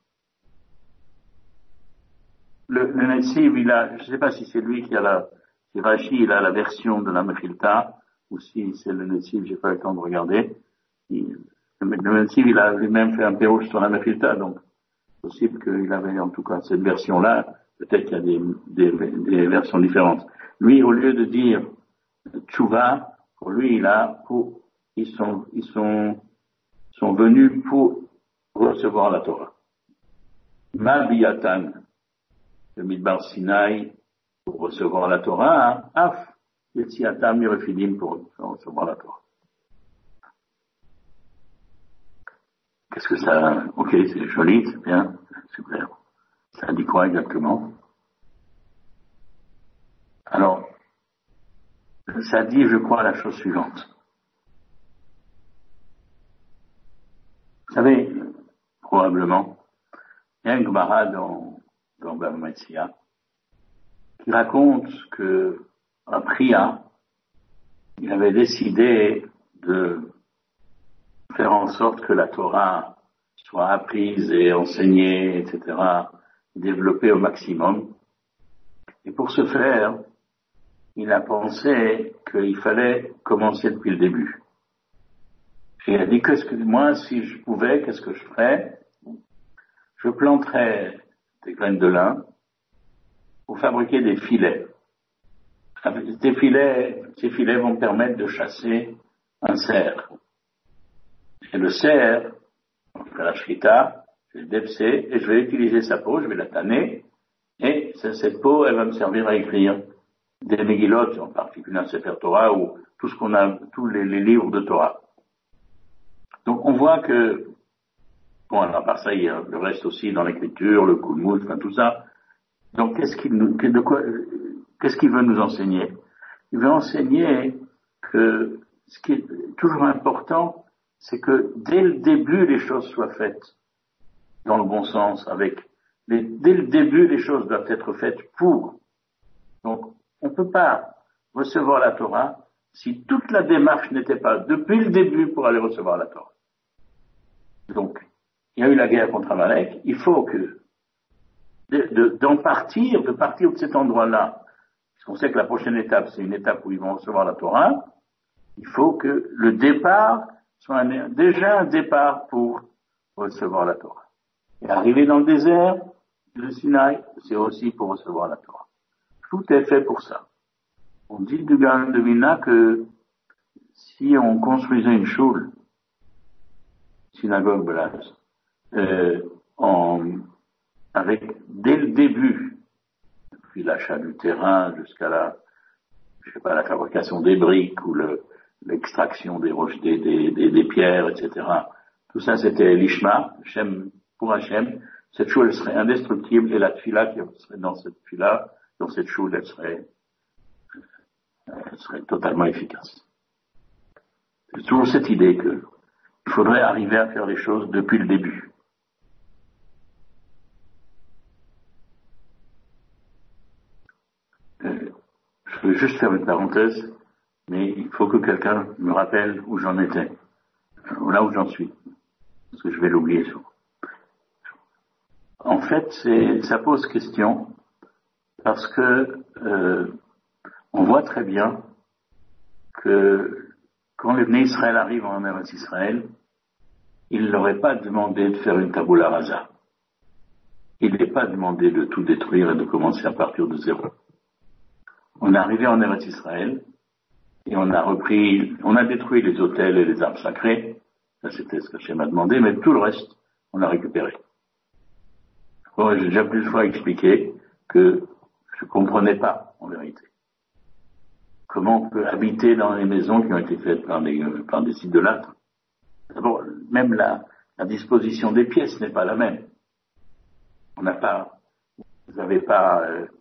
Le Netziv, je ne sais pas si c'est lui qui a si Rashi, il a la version de la Mechilta, ou si c'est le Netziv, j'ai pas eu le temps de regarder. Le Netziv, il a lui-même fait un pérouche sur la Mechilta, donc c'est possible qu'il avait en tout cas cette version-là. Peut-être qu'il y a des versions différentes. Lui, au lieu de dire Tchouva, pour lui, ils sont venus pour recevoir la Torah. Ma biyatan, le Midbar Sinai, pour recevoir la Torah, af, Yetziatam Mirefidim pour recevoir la Torah. Qu'est-ce que ça, ok, c'est joli, c'est bien, super. Ça dit quoi exactement? Alors, ça dit, je crois, la chose suivante. Vous savez, probablement, il y a un Gemara dans Bava Metzia qui raconte que à Priya, il avait décidé de faire en sorte que la Torah soit apprise et enseignée, etc., développée au maximum. Et pour ce faire, il a pensé qu'il fallait commencer depuis le début. Et il a dit que moi, si je pouvais, qu'est-ce que je ferais? Je planterais des graines de lin pour fabriquer des filets. Ces filets vont permettre de chasser un cerf. Et le cerf, on fait la shrita, je vais le dépser, et je vais utiliser sa peau, je vais la tanner, et cette peau, elle va me servir à écrire des Megillot, en particulier un Sefer Torah, ou tout ce qu'on a, tous les livres de Torah. Donc on voit que, bon, alors à part ça, il y a le reste aussi dans l'écriture, le Kulmud, enfin tout ça. Donc qu'est-ce qu'il veut nous enseigner? Il veut enseigner que ce qui est toujours important, c'est que dès le début, les choses soient faites dans le bon sens, dès le début, les choses doivent être faites pour. Donc, on ne peut pas recevoir la Torah si toute la démarche n'était pas depuis le début pour aller recevoir la Torah. Donc, il y a eu la guerre contre Amalek, il faut que de partir de cet endroit-là, parce qu'on sait que la prochaine étape, c'est une étape où ils vont recevoir la Torah, il faut que le départ soit déjà un départ pour recevoir la Torah. Et arriver dans le désert, le Sinaï, c'est aussi pour recevoir la Torah. Tout est fait pour ça. On dit du Gaon de Vilna que si on construisait une choule, synagogue Belaz, avec dès le début, depuis l'achat du terrain jusqu'à la fabrication des briques ou l'extraction des roches, des pierres, etc. Tout ça, c'était l'Ishma, pour Hachem. Cette choule serait indestructible et la tfila qui serait dans cette choule, elle serait totalement efficace. C'est toujours cette idée que il faudrait arriver à faire les choses depuis le début. Je vais juste faire une parenthèse. mais il faut que quelqu'un me rappelle où j'en étais, ou là où j'en suis, parce que je vais l'oublier souvent. En fait, ça pose question, parce que on voit très bien que quand les Bnei Israël arrivent en Eretz Israël, il ne leur est pas demandé de faire une tabula rasa. Il n'est pas demandé de tout détruire et de commencer à partir de zéro. On est arrivé en Eretz Israël et on a détruit les autels et les arbres sacrés. Ça, c'était ce que Hachem m'a demandé, mais tout le reste, on l'a récupéré. Bon, j'ai déjà plusieurs fois expliqué que je ne comprenais pas, en vérité. Comment on peut habiter dans les maisons qui ont été faites par des idolâtres. D'abord, même la disposition des pièces n'est pas la même. Vous n'avez pas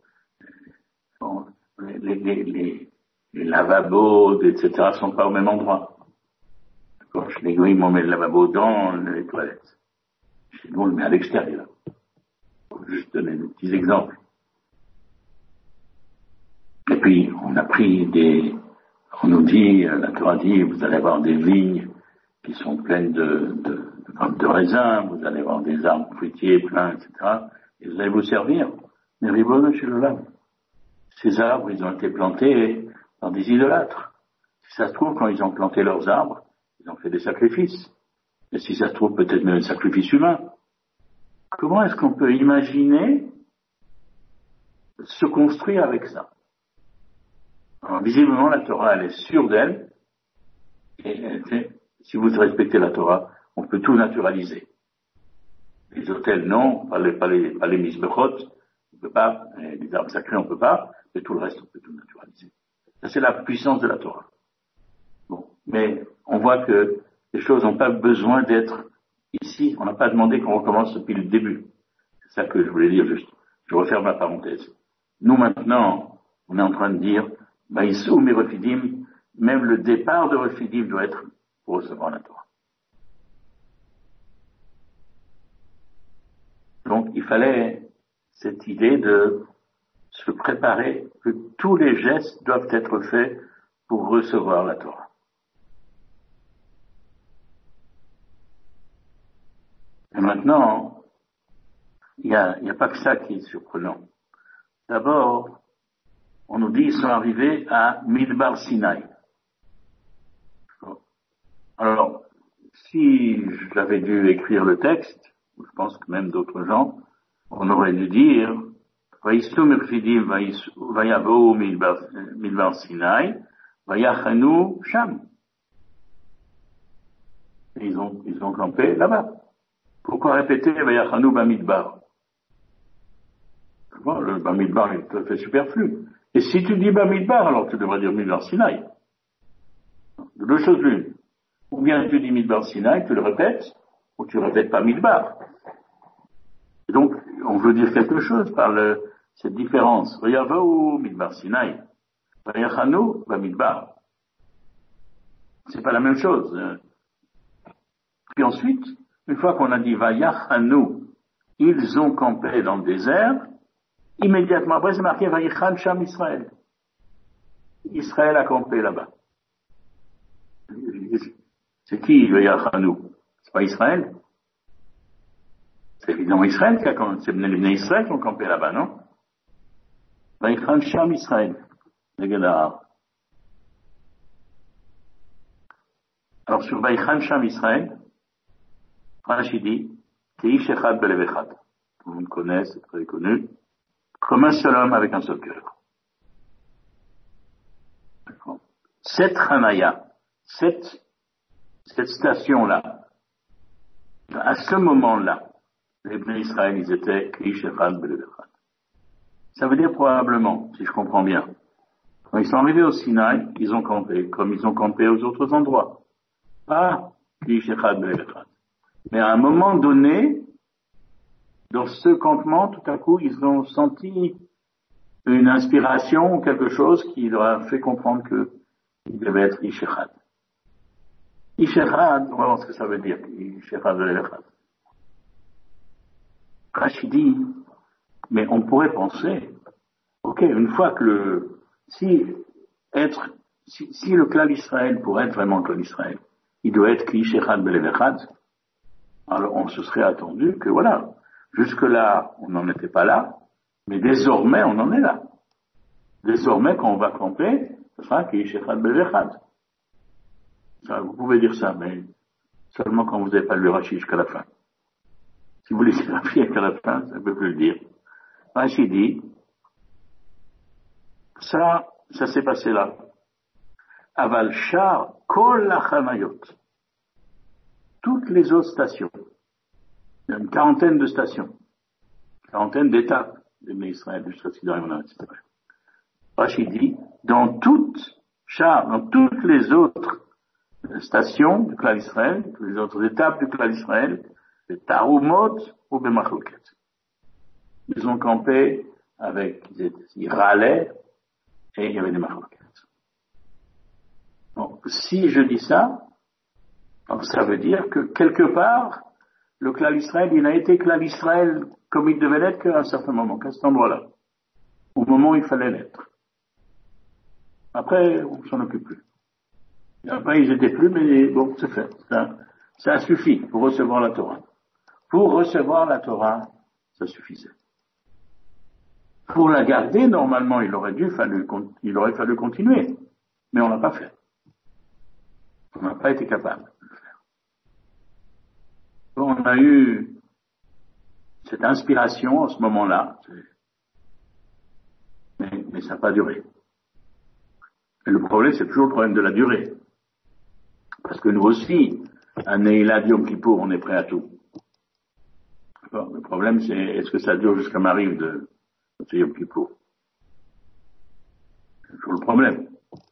les lavabos, etc. sont pas au même endroit. Quand chez les goïms, on met le lavabo dans les toilettes. Chez nous, on le met à l'extérieur. Pour juste donner des petits exemples. Et puis, on nous dit, la Torah dit, vous allez avoir des vignes qui sont pleines de raisins, vous allez avoir des arbres fruitiers pleins, etc. Et vous allez vous servir. Mais ribono chez le lave. Ces arbres, ils ont été plantés par des idolâtres. Si ça se trouve, quand ils ont planté leurs arbres, ils ont fait des sacrifices. Et si ça se trouve, peut-être même des sacrifices humains. Comment est-ce qu'on peut imaginer se construire avec ça? Alors, visiblement, la Torah, elle est sûre d'elle. Et si vous respectez la Torah, on peut tout naturaliser. Les autels, non, pas les misbechot, on peut pas, les arbres sacrés, on peut pas, mais tout le reste, on peut tout naturaliser. Ça, c'est la puissance de la Torah. Bon. Mais on voit que les choses n'ont pas besoin d'être ici. On n'a pas demandé qu'on recommence depuis le début. C'est ça que je voulais dire juste. Je referme ma parenthèse. Nous, maintenant, on est en train de dire, Vaïsou mi Refidim, même le départ de Refidim doit être pour recevoir la Torah. Donc, il fallait cette idée de se préparer, que tous les gestes doivent être faits pour recevoir la Torah. Et maintenant, il n'y a pas que ça qui est surprenant. D'abord, on nous dit qu'ils sont arrivés à Midbar Sinaï. Alors, si j'avais dû écrire le texte, je pense que même d'autres gens, on aurait dû dire Vaïsou Mirfidim Vayavo Midbar Sinaï Vayachanu Sham. Ils ont campé là-bas. Pourquoi répéter Vayachanu Bamidbar? Bon, le Bamidbar est tout à fait superflu. Et si tu dis Bamidbar, alors tu devrais dire Midbar Sinaï. Deux choses l'une. Ou bien tu dis Midbar Sinaï, tu le répètes, ou tu répètes pas Midbar. Et donc, on veut dire quelque chose par cette différence. Vayavou Midbar Sinaï. Vayachanu Bamidbar. C'est pas la même chose. Puis ensuite, une fois qu'on a dit Vayachanu, ils ont campé dans le désert, immédiatement après c'est marqué Vayichan Sham Israël. Israël a campé là-bas. C'est qui Vayachanu? C'est pas Israël? C'est évidemment Israël qui a campé. C'est les Bnei Israël qui ont campé là-bas, non? Vayichan Sham Israël. Les Gadara. Alors sur Vayichan Sham Israël, Rashi dit, Keish Echad Belev Echad. Tout le monde connaît, c'est très connu. Comme un seul homme avec un seul cœur. Cette Hanaya, cette station-là, à ce moment-là, les Bnei Israël, ils étaient Keish Echad Belev Echad. Ça veut dire probablement, si je comprends bien, quand ils sont arrivés au Sinaï, ils ont campé, comme ils ont campé aux autres endroits. Pas Keish Echad Belev Echad. Mais à un moment donné, dans ce campement, tout à coup, ils ont senti une inspiration ou quelque chose qui leur a fait comprendre qu'ils devaient être Ishechad. Ishechad, on va voir ce que ça veut dire, Ishechad de l'Echad. Rashi dit, mais on pourrait penser, ok, une fois que si être si le clan d'Israël, pour être vraiment le clan d'Israël, il doit être Kish Echad Belev Echad, alors on se serait attendu que voilà, jusque-là, on n'en était pas là, mais désormais, on en est là. Désormais, quand on va camper, ce sera Kish Echad Belev Echad. Vous pouvez dire ça, mais seulement quand vous n'avez pas lu Rashi jusqu'à la fin. Si vous laissez Rashi jusqu'à la fin, ça ne peut plus le dire. Rashi dit, ça s'est passé là. Aval Shar Kol Hachamayot. Toutes les autres stations. Il y a une quarantaine de stations. Une quarantaine d'étapes de Israël, du Sotsidarion, etc. Rashi dit, dans toutes les autres stations du clan d'Israël, toutes les autres étapes du clan d'Israël, les Tarumot ou Bemachloket. Ils ont campé ils râlaient, et il y avait des Machloket. Donc, si je dis ça, donc ça veut dire que quelque part, le clan d'Israël, il n'a été clan d'Israël comme il devait l'être qu'à un certain moment, qu'à cet endroit-là, au moment où il fallait l'être. Après, on s'en occupe plus. Et après, ils étaient plus, mais bon, c'est fait. Ça suffit pour recevoir la Torah. Pour recevoir la Torah, ça suffisait. Pour la garder, normalement, il aurait fallu continuer. Mais on l'a pas fait. On n'a pas été capable de le faire. On a eu cette inspiration à ce moment-là, mais ça n'a pas duré. Et le problème, c'est toujours le problème de la durée. Parce que nous aussi, à Neila Yom Kippour, on est prêt à tout. Le problème, c'est est-ce que ça dure jusqu'à Mariv de Yom Kippour? C'est toujours le problème.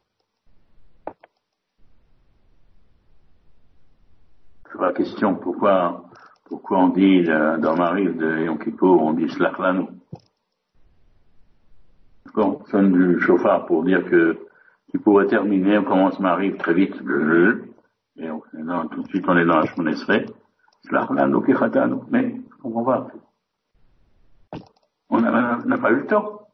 C'est la question, pourquoi on dit dans Mariv de Yom Kippour, on dit Slach Lanu. Quand on sonne du chauffard pour dire que Kippour est terminé, on commence Mariv très vite, et tout de suite on est dans la Shmon Esrei, Slach Lanu Kichatanu, mais on comprend pas. On n'a pas eu le temps.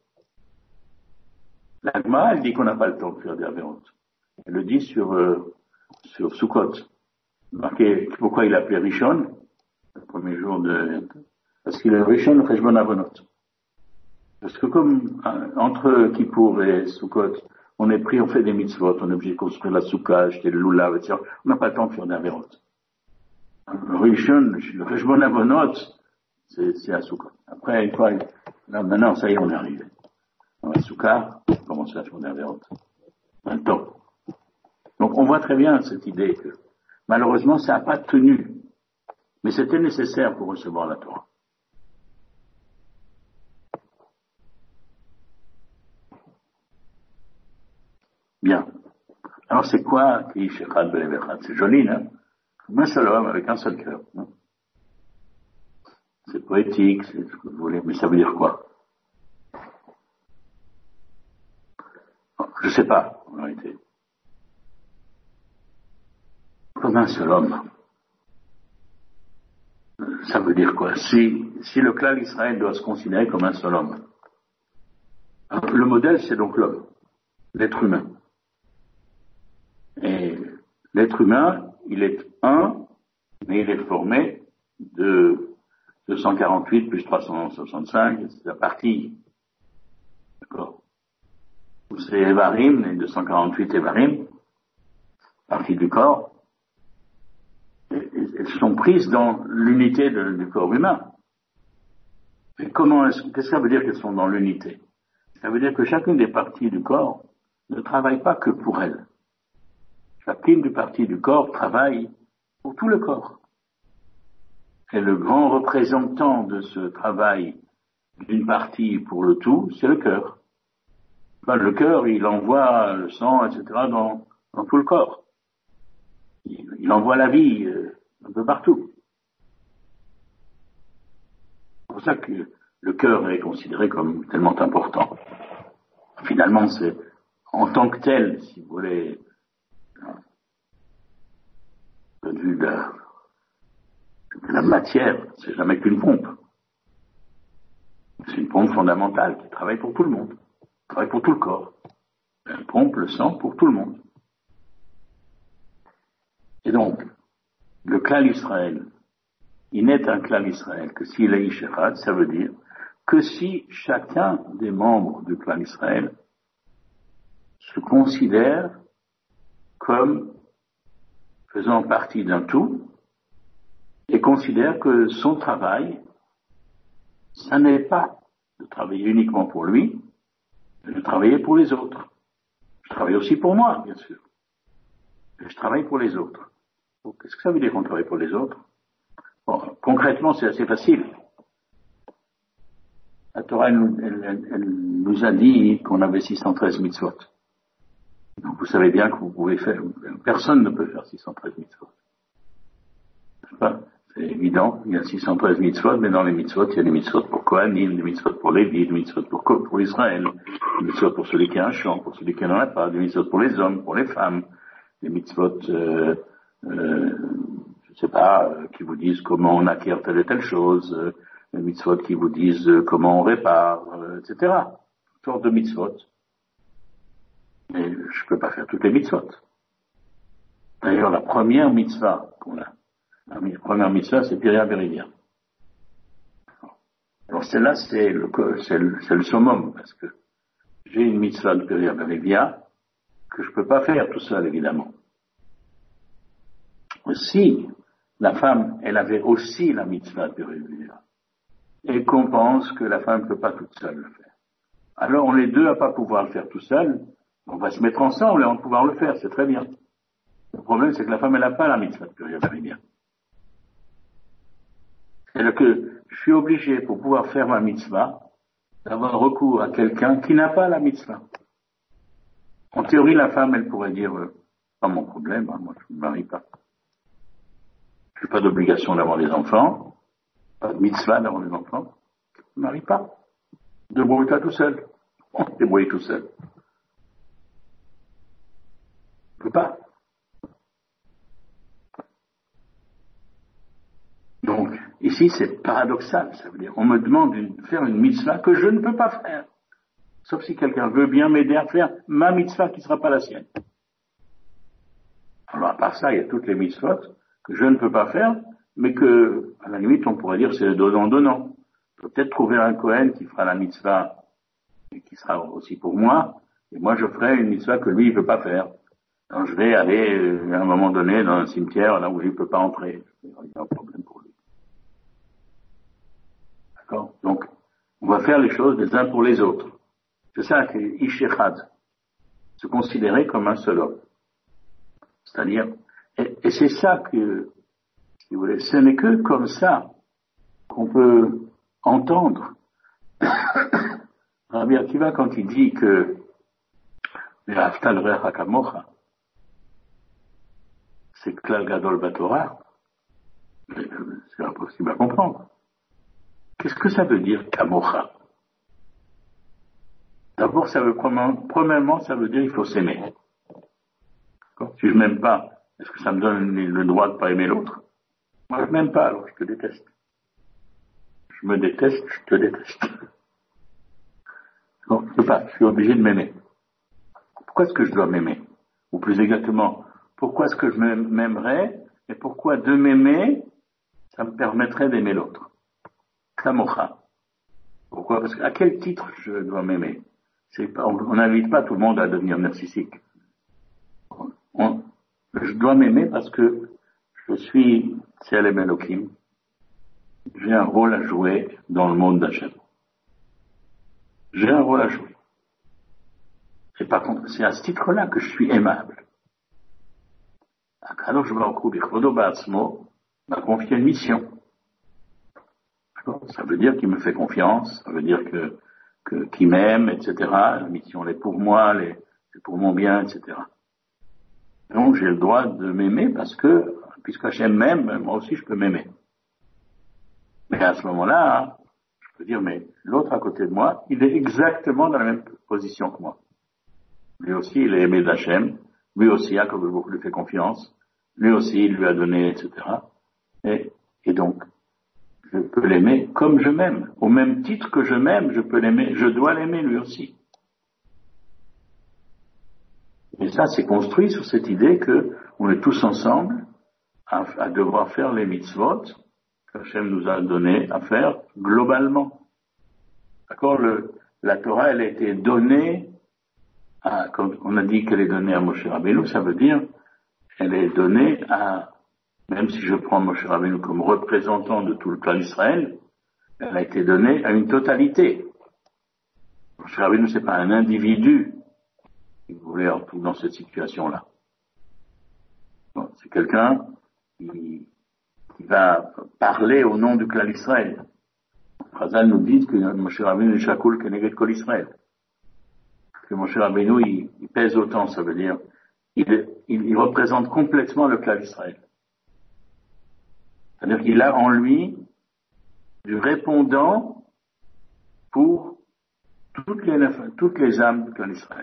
La Gemara, elle dit qu'on n'a pas le temps de faire des avérontes. Elle le dit sur Sukkot. Marqué, pourquoi il appelait Rishon, le premier jour parce qu'il est Rishon le Cheshbon Avonot. Parce que comme, entre Kippour et Sukkot, on fait des mitzvot, on est obligé de construire la soukha, acheter le lulav, etc. On n'a pas le temps de faire des avérontes. Le Rishon, le Cheshbon Avonot, c'est à Sukkot. Après, une fois, là, maintenant, ça y est, on est arrivé. Dans la soukha, on commence à faire des avérontes. Maintenant. Donc, on voit très bien cette idée que, malheureusement, ça n'a pas tenu. Mais c'était nécessaire pour recevoir la Torah. Bien. Alors, c'est quoi Kish Echad Belev Echad? C'est joli, non? Un seul homme avec un seul cœur. C'est poétique, c'est ce que vous voulez, mais ça veut dire quoi? Je sais pas, en réalité. Comme un seul homme. Ça veut dire quoi? Si le clan d'Israël doit se considérer comme un seul homme. Alors, le modèle, c'est donc l'homme, l'être humain. Et l'être humain, il est un, mais il est formé de 248 plus 365, c'est la partie. D'accord? C'est Évarim, les 248 Évarim, partie du corps. Elles sont prises dans l'unité du corps humain. Et qu'est-ce que ça veut dire qu'elles sont dans l'unité? Ça veut dire que chacune des parties du corps ne travaille pas que pour elle. Chacune des parties du corps travaille pour tout le corps. Et le grand représentant de ce travail d'une partie pour le tout, c'est le cœur. Le cœur, il envoie le sang, etc. dans tout le corps. Il envoie la vie un peu partout. C'est pour ça que le cœur est considéré comme tellement important. Finalement, c'est en tant que tel, si vous voulez, de vue de la matière, c'est jamais qu'une pompe. C'est une pompe fondamentale qui travaille pour tout le monde, qui travaille pour tout le corps. Elle pompe le sang pour tout le monde. Et donc, le clan Israël, il n'est un clan Israël que s'il est Ish Echad, ça veut dire que si chacun des membres du clan Israël se considère comme faisant partie d'un tout et considère que son travail, ça n'est pas de travailler uniquement pour lui, mais de travailler pour les autres. Je travaille aussi pour moi, bien sûr. Mais je travaille pour les autres. Donc, qu'est-ce que ça veut dire qu'on travaille pour les autres? Bon, concrètement, c'est assez facile. La Torah, elle nous a dit qu'on avait 613 mitzvot. Donc, vous savez bien que vous pouvez faire, personne ne peut faire 613 mitzvot. C'est évident, il y a 613 mitzvot, mais dans les mitzvot, il y a des mitzvot pour Kohanim, des mitzvot pour Lévi, des mitzvot pour Israël, des mitzvot pour celui qui a un champ, pour celui qui n'en a pas, des mitzvot pour les hommes, pour les femmes, des mitzvot, je sais pas, qui vous disent comment on acquiert telle et telle chose, des mitzvot qui vous disent comment on répare, etc. Toutes sortes de mitzvot. Mais je peux pas faire toutes les mitzvot. D'ailleurs, la première mitzvah qu'on a, la première mitzvah, c'est Piria Berivia. Alors celle-là, c'est le summum, parce que j'ai une mitzvah de Piria Berivia que je peux pas faire tout seul, évidemment. Si la femme, elle avait aussi la mitzvah de Piria Berivia, et qu'on pense que la femme ne peut pas toute seule le faire, alors on est deux à pas pouvoir le faire tout seul, on va se mettre ensemble et on va pouvoir le faire, c'est très bien. Le problème, c'est que la femme, elle n'a pas la mitzvah de Piria Berivia. C'est-à-dire que je suis obligé, pour pouvoir faire ma mitzvah, d'avoir recours à quelqu'un qui n'a pas la mitzvah. En théorie, la femme, elle pourrait dire, pas mon problème, hein, moi je ne me marie pas. Je n'ai pas d'obligation d'avoir des enfants, pas de mitzvah d'avoir des enfants, je ne me marie pas. Débrouille-toi tout seul. On se débrouille tout seul. Je ne peux pas. Donc, ici, c'est paradoxal, ça veut dire, on me demande de faire une mitzvah que je ne peux pas faire. Sauf si quelqu'un veut bien m'aider à faire ma mitzvah qui ne sera pas la sienne. Alors, à part ça, il y a toutes les mitzvot que je ne peux pas faire, mais que, à la limite, on pourrait dire c'est le donnant-donnant. Je peux peut-être trouver un Kohen qui fera la mitzvah et qui sera aussi pour moi, et moi je ferai une mitzvah que lui, il ne peut pas faire. Alors, je vais aller, à un moment donné, dans un cimetière, là où lui ne peut pas entrer. Il y a un problème pour lui. D'accord? Donc, on va faire les choses les uns pour les autres. C'est ça que Ish Echad, se considérer comme un seul homme. C'est-à-dire, et c'est ça que, si vous voulez, ce n'est que comme ça qu'on peut entendre Rabbi Akiva quand il dit que Ve'ahavta l'recha kamocha, c'est Klal Gadol Batorah, c'est impossible à comprendre. Qu'est-ce que ça veut dire kamocha? D'abord, ça veut premièrement, ça veut dire il faut s'aimer. Si je m'aime pas, est-ce que ça me donne le droit de pas aimer l'autre? Moi, je m'aime pas, alors je te déteste. Je me déteste, je te déteste. Non, je peux pas, je suis obligé de m'aimer. Pourquoi est-ce que je dois m'aimer? Ou plus exactement, pourquoi est-ce que je m'aimerais, et pourquoi de m'aimer, ça me permettrait d'aimer l'autre? Kamocha. Pourquoi? Parce qu'à quel titre je dois m'aimer? On n'invite pas tout le monde à devenir narcissique. Je dois m'aimer parce que je suis Tselem Elohim. J'ai un rôle à jouer dans le monde d'Hachem. J'ai un rôle à jouer. Et par contre, c'est à ce titre-là que je suis aimable. Akadosh Baruch Hu B'Chvodo Ba'atzmo m'a confié une mission. Ça veut dire qu'il me fait confiance, ça veut dire qu'il m'aime, etc. La mission, elle est pour moi, c'est pour mon bien, etc. Donc j'ai le droit de m'aimer parce que, puisque Hachem m'aime, moi aussi je peux m'aimer. Mais à ce moment-là, je peux dire, mais l'autre à côté de moi, il est exactement dans la même position que moi. Lui aussi, il est aimé d'Hachem. Lui aussi, Akadosh Baruch Hu lui fait confiance. Lui aussi, il lui a donné, etc. Et donc, je peux l'aimer comme je m'aime. Au même titre que je m'aime, je peux l'aimer. Je dois l'aimer lui aussi. Et ça, c'est construit sur cette idée que on est tous ensemble à devoir faire les mitzvot qu'Hachem nous a donné à faire globalement. D'accord? La Torah, elle a été donnée quand on a dit qu'elle est donnée à Moshe Rabbeinu, ça veut dire elle est donnée même si je prends Moshe Rabbeinu comme représentant de tout le clan d'Israël, elle a été donnée à une totalité. Moshe Rabbeinu, c'est pas un individu, si vous voulez, dans cette situation-là. Bon, c'est quelqu'un qui va parler au nom du clan d'Israël. Chazal nous dit que Moshe Rabbeinu est Shakul Keneged Kol Israël. Que Moshe Rabbeinu, il pèse autant, ça veut dire, il représente complètement le clan d'Israël. C'est-à-dire qu'il a en lui du répondant pour toutes les âmes du clan d'Israël.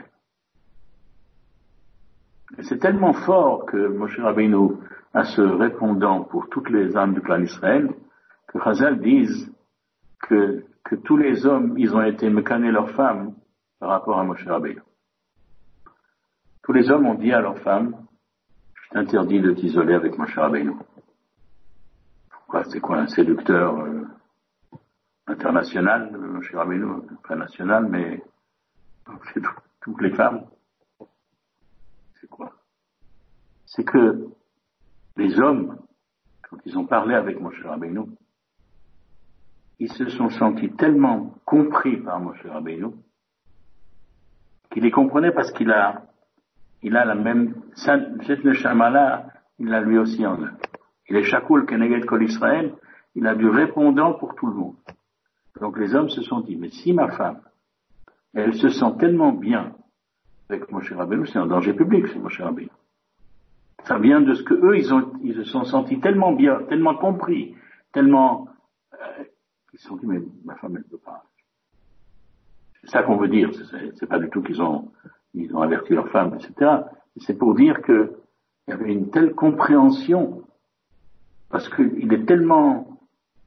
Et c'est tellement fort que Moshe Rabbeinu a ce répondant pour toutes les âmes du clan d'Israël que Chazal disent que tous les hommes, ils ont été mécanés leurs femmes par rapport à Moshe Rabbeinu. Tous les hommes ont dit à leurs femmes, je t'interdis de t'isoler avec Moshe Rabbeinu. C'est quoi un séducteur international, Moshe Rabbeinu, international, mais c'est toutes les femmes. C'est quoi? C'est que les hommes, quand ils ont parlé avec Moshe Rabbeinu, ils se sont sentis tellement compris par Moshe Rabbeinu qu'il les comprenait parce qu'il a la même, cette neshama-là, il l'a lui aussi en eux. Il est Shakul Keneged Kol Israël, il a du répondant pour tout le monde. Donc les hommes se sont dit, mais si ma femme, elle se sent tellement bien avec Moshe Rabbeinu, c'est un danger public, c'est Moshe Rabbeinu. Ça vient de ce que eux, ils se sont sentis tellement bien, tellement compris, tellement, ils se sont dit, mais ma femme, elle ne peut pas. C'est ça qu'on veut dire, c'est pas du tout qu'ils ont averti leur femme, etc. C'est pour dire qu'il y avait une telle compréhension, parce qu'il est tellement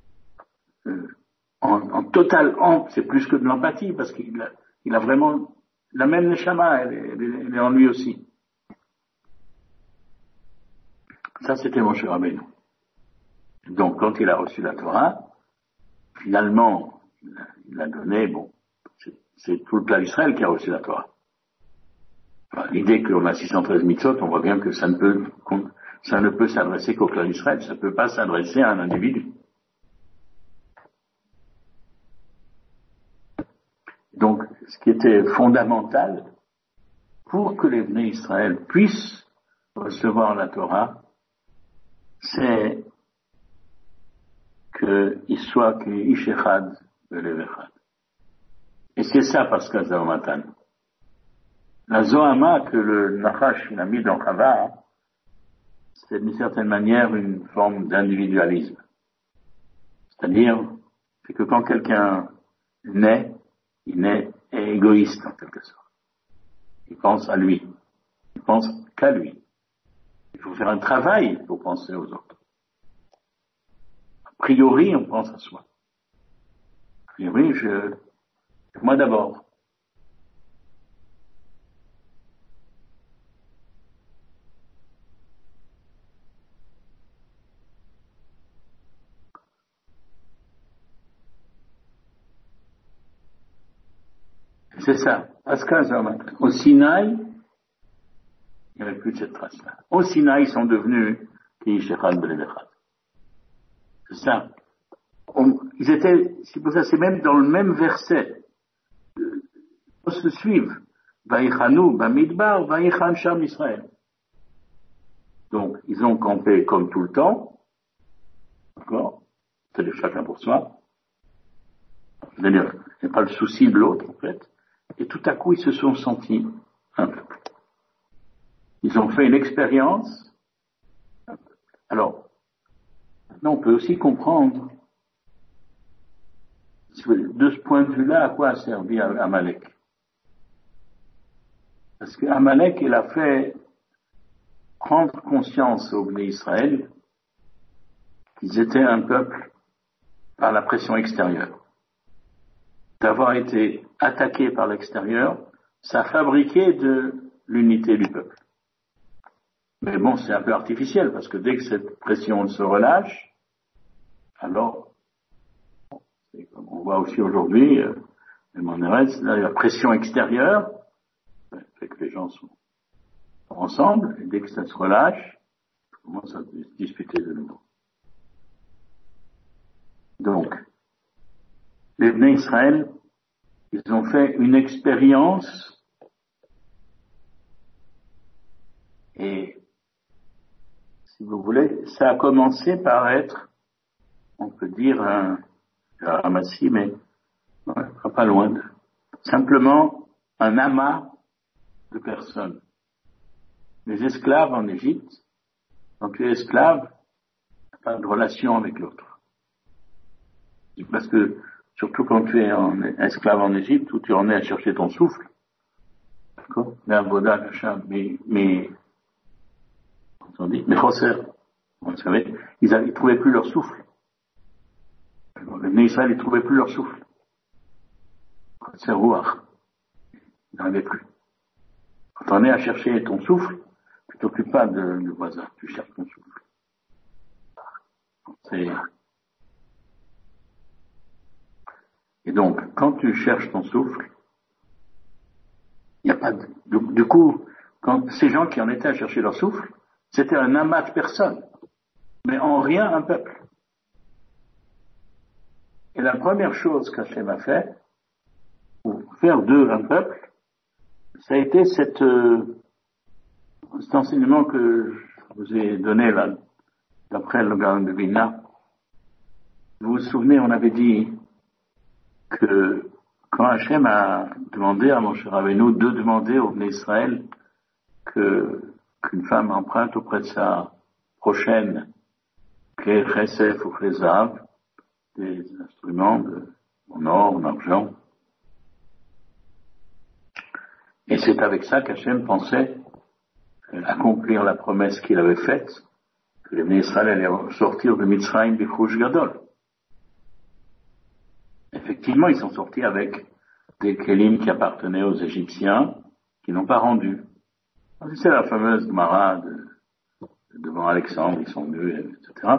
en total, c'est plus que de l'empathie, parce qu'il a vraiment la même neshama, elle est en lui aussi. Ça, c'était Moshe Rabbeinu. Donc, quand il a reçu la Torah, finalement, il l'a donné, c'est tout le clan d'Israël qui a reçu la Torah. Enfin, l'idée qu'on a 613 mitzvot, on voit bien que ça ne peut s'adresser qu'au clan d'Israël, ça ne peut pas s'adresser à un individu. Donc, ce qui était fondamental pour que les Bnei Israël puissent recevoir la Torah, c'est qu'il soit ish echad velev echad. Et c'est ça Pascal Zaomatan. La Zohama que le Nachash a mis dans Chava, c'est d'une certaine manière une forme d'individualisme. C'est-à-dire, c'est que quand quelqu'un naît, il naît égoïste en quelque sorte. Il pense à lui. Il pense qu'à lui. Il faut faire un travail pour penser aux autres. A priori, on pense à soi. A priori, moi d'abord. C'est ça. Au Sinaï, il n'y avait plus de cette trace-là. Au Sinaï, ils sont devenus Kiishechad Belevechad. C'est ça. C'est pour ça, c'est même dans le même verset. On se suivent. Vaïchanou, Bamidbar, Vaïchan Sham Israël. Donc, ils ont campé comme tout le temps. D'accord? C'est chacun pour soi. C'est-à-dire, il n'y a pas le souci de l'autre, en fait. Et tout à coup, ils se sont sentis un peuple. Ils ont fait une expérience. Alors, maintenant, on peut aussi comprendre, de ce point de vue-là, à quoi a servi Amalek. Parce qu'Amalek, il a fait prendre conscience aux Bnei Israël qu'ils étaient un peuple par la pression extérieure. D'avoir été attaqué par l'extérieur, ça a fabriqué de l'unité du peuple. Mais bon, c'est un peu artificiel, parce que dès que cette pression se relâche, alors, comme on voit aussi aujourd'hui, même en Eretz, la pression extérieure fait que les gens sont ensemble, et dès que ça se relâche, on commence à se disputer de nouveau. Donc, les Bnei Israël, ils ont fait une expérience, et si vous voulez, ça a commencé par être, on peut dire, un ramassis, mais pas loin simplement un amas de personnes. Les esclaves en Égypte, quand tu es esclave, tu n'as pas de relation avec l'autre. Parce que, surtout quand tu es esclave en Égypte, où tu en es à chercher ton souffle, d'accord? Mais, on dit, mais Chosser, vous savez, ils trouvaient plus leur souffle. Les Bnei Israël, ils trouvaient plus leur souffle. C'est Ruach. Ils n'arrivaient plus. Quand on est à chercher ton souffle, tu t'occupes pas du voisin, tu cherches ton souffle. Et donc, quand tu cherches ton souffle, il n'y a pas du coup, quand ces gens qui en étaient à chercher leur souffle, c'était un amas de personnes, mais en rien un peuple. Et la première chose qu'Hachem a fait, pour faire d'eux un peuple, ça a été cet enseignement que je vous ai donné là, d'après le Gaon de Vilna. Vous vous souvenez, on avait dit que quand Hachem a demandé à Moshe Rabbeinu de demander au Bnei Israël qu'une femme emprunte auprès de sa prochaine clé chesef ou clé zahav, des instruments en or, en argent. Et c'est avec ça qu'Hachem pensait accomplir la promesse qu'il avait faite, que les Bnei Israël allaient sortir de Mitzrayim Bichouj Gadol. Effectivement, ils sont sortis avec des kélim qui appartenaient aux Égyptiens, qui n'ont pas rendu. C'est la fameuse Gemara devant Alexandre, ils sont venus, etc.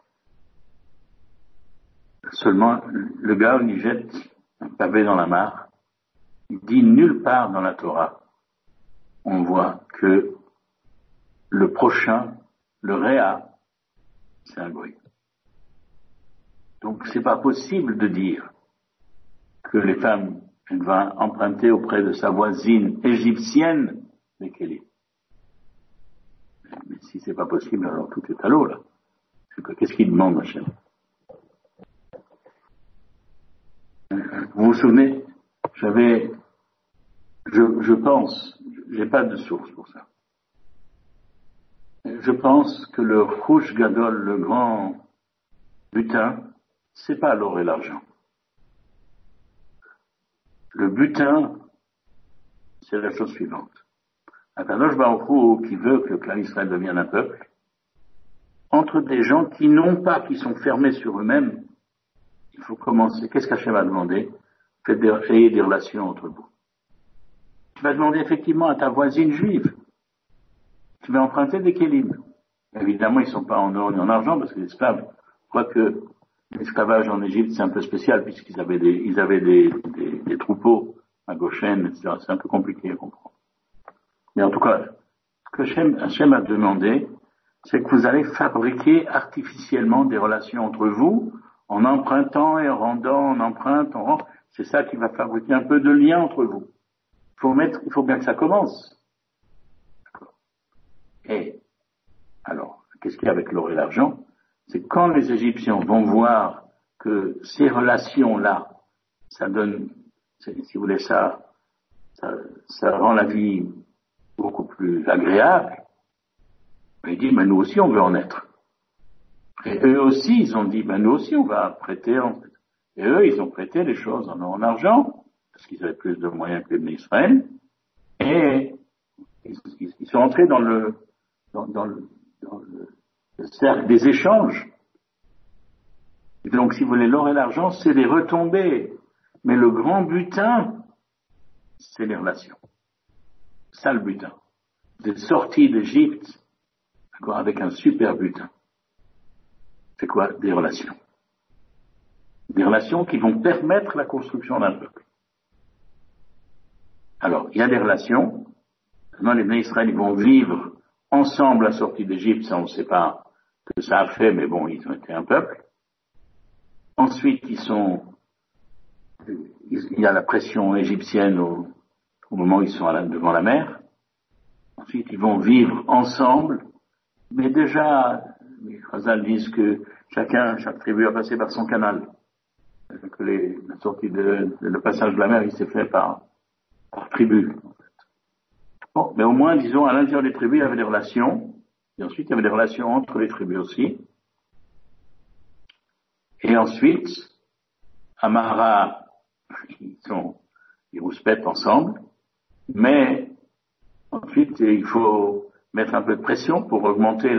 Seulement, le gars, il jette un pavé dans la mare. Il dit nulle part dans la Torah, on voit que le prochain, le Réa, c'est un goy. Donc, c'est pas possible de dire que les femmes, elles vont emprunter auprès de sa voisine égyptienne les kélim. Mais si c'est pas possible, alors tout est à l'eau, là. Qu'est-ce qu'il demande, Hachem? Vous vous souvenez, je pense, j'ai pas de source pour ça. Je pense que le Rouge Gadol, le grand butin, c'est pas l'or et l'argent. Le butin, c'est la chose suivante. Akadosh Baruch Hu, qui veut que le clan Israël devienne un peuple, entre des gens qui n'ont pas, qui sont fermés sur eux-mêmes, il faut commencer. Qu'est-ce qu'Hachem a demandé? Ayez des relations entre vous. Tu vas demander effectivement à ta voisine juive. Tu vas emprunter des kélim. Évidemment, ils ne sont pas en or ni en argent, parce que les esclaves, quoique l'esclavage en Égypte, c'est un peu spécial, puisqu'ils avaient des troupeaux à Goshen, etc. C'est un peu compliqué à comprendre. Mais en tout cas, ce que Hachem a demandé, c'est que vous allez fabriquer artificiellement des relations entre vous, en empruntant et en rendant, en emprunte, en rend. C'est ça qui va fabriquer un peu de lien entre vous. Il faut bien que ça commence. Et, alors, qu'est-ce qu'il y a avec l'or et l'argent? C'est quand les Égyptiens vont voir que ces relations-là, ça donne, si vous voulez, ça rend la vie beaucoup plus agréable, ils disent, nous aussi on veut en être. Et eux aussi, ils ont dit, nous aussi on va prêter. Et eux, ils ont prêté les choses en argent, parce qu'ils avaient plus de moyens que les Bnei Israël, et ils sont entrés dans le cercle des échanges. Et donc, si vous voulez, l'or et l'argent, c'est des retombées. Mais le grand butin, c'est les relations. Ça, le butin. des sorties d'Égypte, d'accord, avec un super butin. C'est quoi? Des relations. Des relations qui vont permettre la construction d'un peuple. Alors, il y a des relations. Maintenant, les Bnei Israël, ils vont vivre ensemble la sortie d'Égypte. Ça, on ne sait pas ce que ça a fait, mais bon, ils ont été un peuple. Ensuite, il y a la pression égyptienne au moment où ils sont devant la mer. Ensuite, ils vont vivre ensemble. Mais déjà, les Chazal disent que chaque tribu a passé par son canal. Que la sortie le passage de la mer, il s'est fait par tribu. Bon, mais au moins, disons, à l'intérieur des tribus, il y avait des relations. Et ensuite, il y avait des relations entre les tribus aussi. Et ensuite, Amara, ils rouspètent ensemble. Mais ensuite, il faut mettre un peu de pression pour augmenter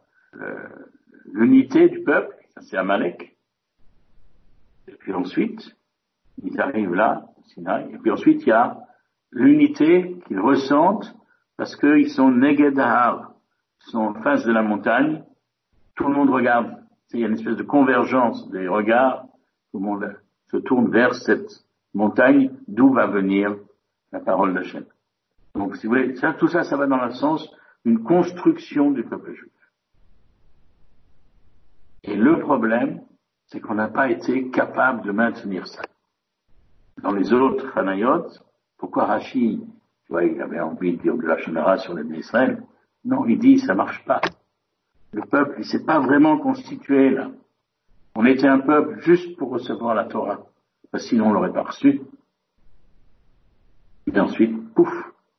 l'unité du peuple. Ça, c'est Amalek. Et puis ensuite, ils arrivent là, au Sinaï. Et puis ensuite, il y a l'unité qu'ils ressentent parce qu'ils sont Neged Har, ils sont en face de la montagne. Tout le monde regarde. Il y a une espèce de convergence des regards. Tout le monde se tourne vers cette montagne d'où va venir la parole d'Hachem. Donc, si vous voulez, tout ça, ça va dans le sens d'une construction du peuple juif. Et le problème, c'est qu'on n'a pas été capable de maintenir ça. Dans les autres Hanayot, pourquoi Rashi, tu vois, il avait envie de dire de la Shonara sur les Bnei Israël? Non, il dit, ça marche pas. Le peuple, il s'est pas vraiment constitué, là. On était un peuple juste pour recevoir la Torah. Parce que sinon, on l'aurait pas reçu. Et ensuite, pouf.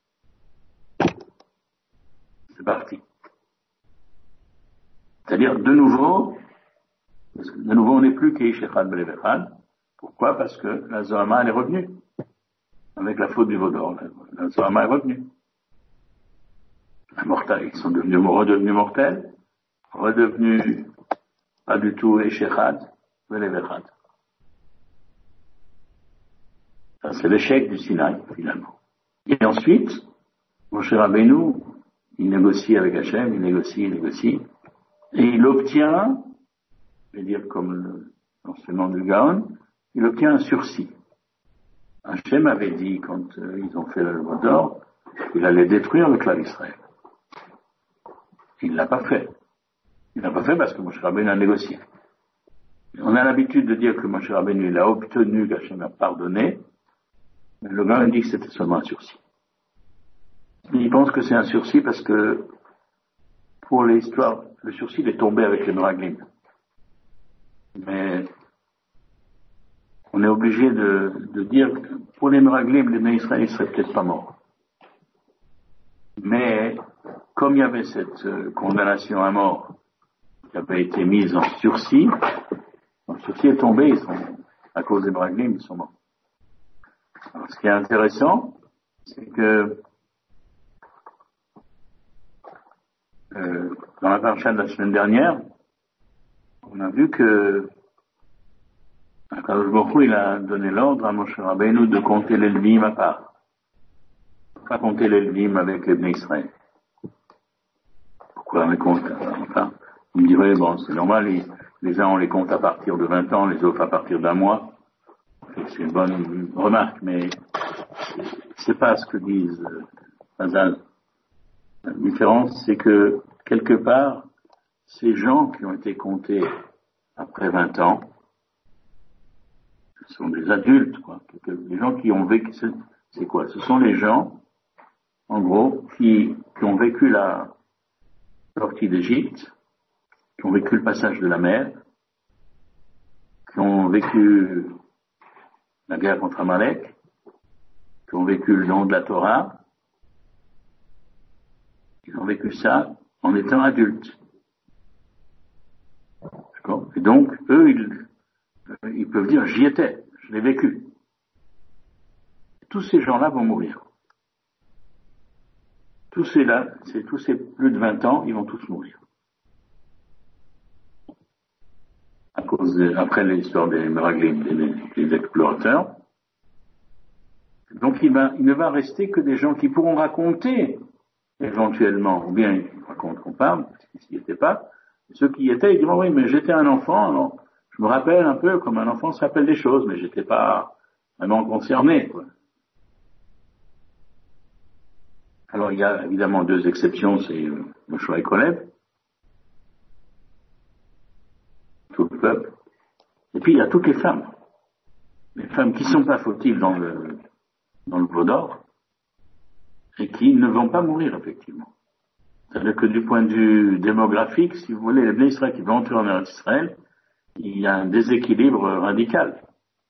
C'est parti. C'est-à-dire, de nouveau, on n'est plus qu'Ish Echad Belev Echad. Pourquoi? Parce que la Zohama, elle est revenue. Avec la faute du Vaudor, la Zohama est revenue. Ils sont redevenus mortels, redevenus pas du tout Ish Echad Belev Echad. Ça, c'est l'échec du Sinaï, finalement. Et ensuite, Moshe Rabbeinu, il négocie avec Hachem, il négocie, et il obtient, je vais dire comme l'enseignement du Gaon, il obtient un sursis. Hachem avait dit, quand ils ont fait la loi d'or, qu'il allait détruire le clan d'Israël. Il ne l'a pas fait. Il ne l'a pas fait parce que Moshe Rabbeinu a négocié. On a l'habitude de dire que Moshe Rabbeinu, il a obtenu qu'Hachem a pardonné, mais le Gaon dit que c'était seulement un sursis. Il pense que c'est un sursis parce que, pour l'histoire, le sursis est tombé avec les Meraglim. Mais, on est obligé de dire que pour les Meraglim, les Bnei Israël, ils seraient peut-être pas morts. Mais, comme il y avait cette condamnation à mort qui avait été mise en sursis, le sursis est tombé, à cause des Meraglim, ils sont morts. Alors, ce qui est intéressant, c'est que dans la paracha de la semaine dernière, on a vu que Akadosh Baruch Hu, il a donné l'ordre à Moshe Rabbeinu de compter les Levim à part. Pas compter les Levim avec les Bnei Israël. Pourquoi on les compte? Enfin, on me dirait, bon, c'est normal, les uns on les compte à partir de 20 ans, les autres à partir d'un mois. C'est une bonne remarque, mais c'est pas ce que disent Hazal. La différence, c'est que, quelque part, ces gens qui ont été comptés après 20 ans, ce sont des adultes, quoi. Les gens qui ont vécu, c'est quoi? Ce sont les gens, en gros, qui ont vécu la sortie d'Égypte, qui ont vécu le passage de la mer, qui ont vécu la guerre contre Amalek, qui ont vécu le don de la Torah. Ils ont vécu ça en étant adultes. D'accord? Et donc, eux, ils peuvent dire, j'y étais, je l'ai vécu. Tous ces gens-là vont mourir. Tous ces plus de 20 ans, ils vont tous mourir. Après l'histoire des Meraglim, des explorateurs. Donc, il ne va rester que des gens qui pourront raconter éventuellement, ou bien ils racontent qu'on parle, parce qu'ils n'y étaient pas. Et ceux qui y étaient, ils disent, oui, mais j'étais un enfant, alors je me rappelle un peu comme un enfant se rappelle des choses, mais j'étais pas vraiment concerné, quoi. Alors il y a évidemment deux exceptions, c'est Moshe et Caleb, tout le peuple, et puis il y a toutes les femmes qui ne sont pas fautives dans le veau d'or, et qui ne vont pas mourir, effectivement. C'est-à-dire que du point de vue démographique, si vous voulez, les Bnei Israël qui vont entrer en Eretz Israël, il y a un déséquilibre radical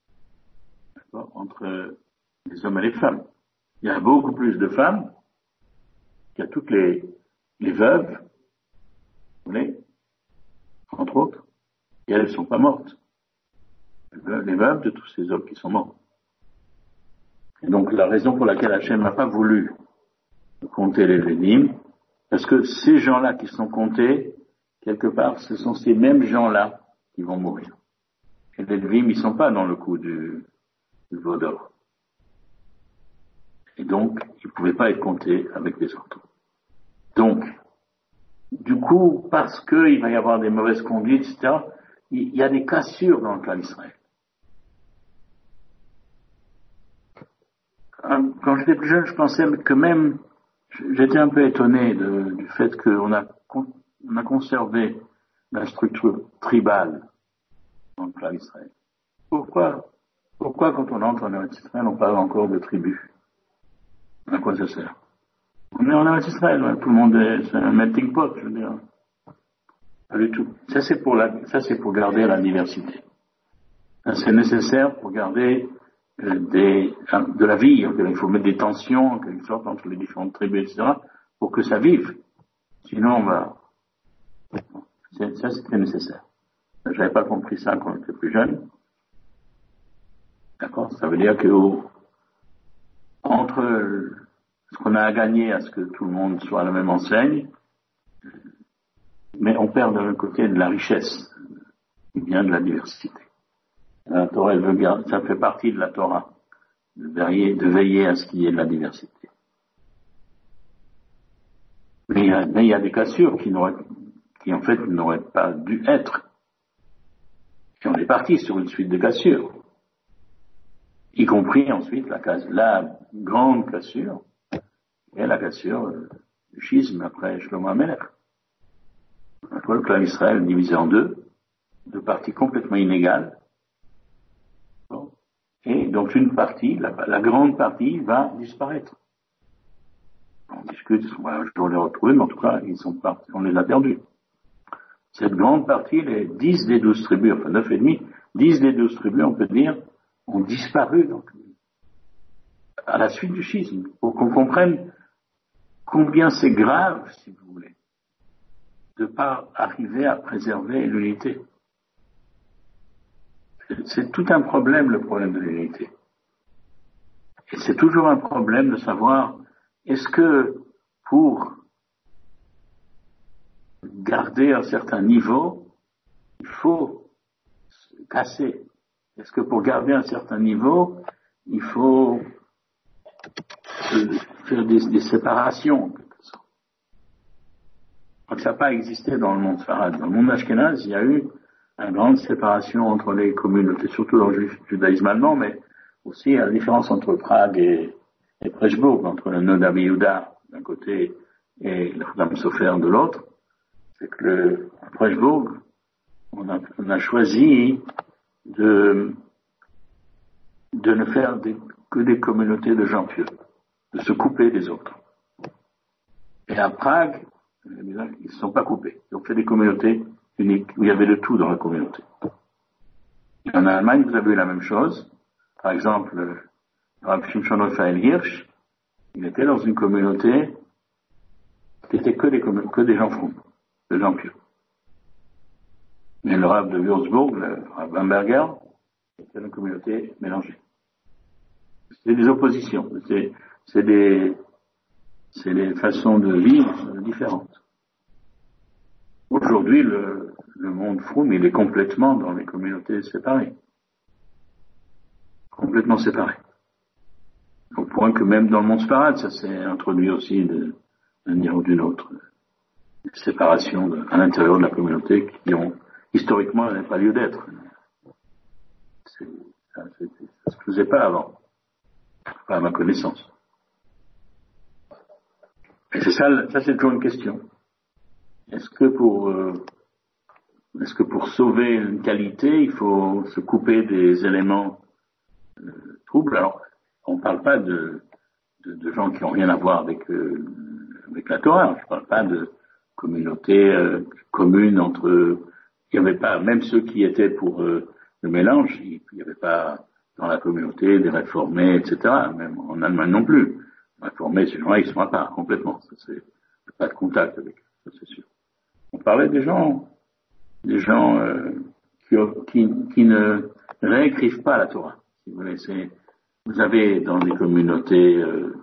entre les hommes et les femmes. Il y a beaucoup plus de femmes, il y a toutes les veuves, vous voyez, entre autres, et elles ne sont pas mortes. Les veuves de tous ces hommes qui sont morts. Et donc la raison pour laquelle Hachem n'a pas voulu compter les Lévim, parce que ces gens-là qui sont comptés, quelque part, ce sont ces mêmes gens-là qui vont mourir. Et les Lévim, ils ne sont pas dans le coup du veau d'or. Et donc, ils ne pouvaient pas être comptés avec les autres. Donc, du coup, parce qu'il va y avoir des mauvaises conduites, etc., il y a des cassures dans le clan d'Israël. Quand j'étais plus jeune, je pensais que même, j'étais un peu étonné du fait qu'on a conservé la structure tribale dans le clan d'Israël. Pourquoi quand on entre en Eretz Israël, on parle encore de tribus? À quoi ça sert? On est en Eretz Israël, tout le monde c'est un melting pot, je veux dire. Pas du tout. Ça c'est pour garder la diversité. Ça, c'est nécessaire pour garder de la vie. Il faut mettre des tensions, en quelque sorte, entre les différentes tribus, etc., pour que ça vive. Sinon, ça c'est très nécessaire. J'avais pas compris ça quand j'étais plus jeune. D'accord? Ça veut dire que entre ce qu'on a à gagner à ce que tout le monde soit à la même enseigne, mais on perd de l'autre côté de la richesse, qui vient de la diversité. La Torah, ça fait partie de la Torah, de veiller à ce qu'il y ait de la diversité. Mais il y a des cassures qui en fait n'auraient pas dû être. Et on est parti sur une suite de cassures. Y compris ensuite la grande cassure, et la cassure du schisme après Shlomo HaMelech. Le clan Israël divisé en deux parties complètement inégales. Bon. Et donc une partie, la grande partie, va disparaître. On discute, je vais les retrouver, mais en tout cas, ils sont partis, on les a perdus. Cette grande partie, les 10 des 12 tribus, enfin 9 et demi, 10 des 12 tribus, on peut dire, ont disparu, donc, à la suite du schisme, pour qu'on comprenne combien c'est grave, si vous voulez, de ne pas arriver à préserver l'unité. C'est tout un problème, le problème de l'unité. Et c'est toujours un problème de savoir, est-ce que pour garder un certain niveau, il faut se casser? Est-ce que pour garder un certain niveau, il faut faire des séparations, en quelque sorte? Donc ça n'a pas existé dans le monde Sfarad. Dans le monde Ashkénaze, il y a eu une grande séparation entre les communautés, surtout dans le judaïsme allemand, mais aussi la différence entre Prague et Preshbourg, entre le Noda Yehuda d'un côté et le Chatham Sofer de l'autre. C'est que à Preshbourg, on a choisi de ne faire que des communautés de gens pieux, de se couper des autres. Et à Prague, ils ne se sont pas coupés. Ils ont fait des communautés uniques, où il y avait de tout dans la communauté. Et en Allemagne, vous avez eu la même chose. Par exemple, le Rav Shimshon Raphaël Hirsch, il était dans une communauté qui était que des gens fous, des gens pieux. Mais le Rav de Würzburg, le Rav Bamberger, était une communauté mélangée. C'est des oppositions, c'est des façons de vivre différentes. Aujourd'hui, le monde froum, il est complètement dans les communautés séparées. Complètement séparées. Au point que même dans le monde sparade, ça s'est introduit aussi d'une manière ou d'une autre, des séparations à l'intérieur de la communauté qui ont, historiquement, n'avaient pas lieu d'être. Ça se faisait pas avant, pas à ma connaissance. Et c'est ça c'est toujours une question. Est-ce que pour sauver une qualité, il faut se couper des éléments troubles? Alors, on ne parle pas de gens qui n'ont rien à voir avec la Torah. Je ne parle pas de communauté commune entre. Il n'y avait pas, même ceux qui étaient pour le mélange, il n'y avait pas dans la communauté des réformés, etc. Même en Allemagne non plus. Réformés, ces gens-là, ils sont à part complètement. Il n'y a pas de contact avec eux, ça c'est sûr. On parlait des gens qui ne réécrivent pas la Torah. Si vous voulez, vous avez dans les communautés,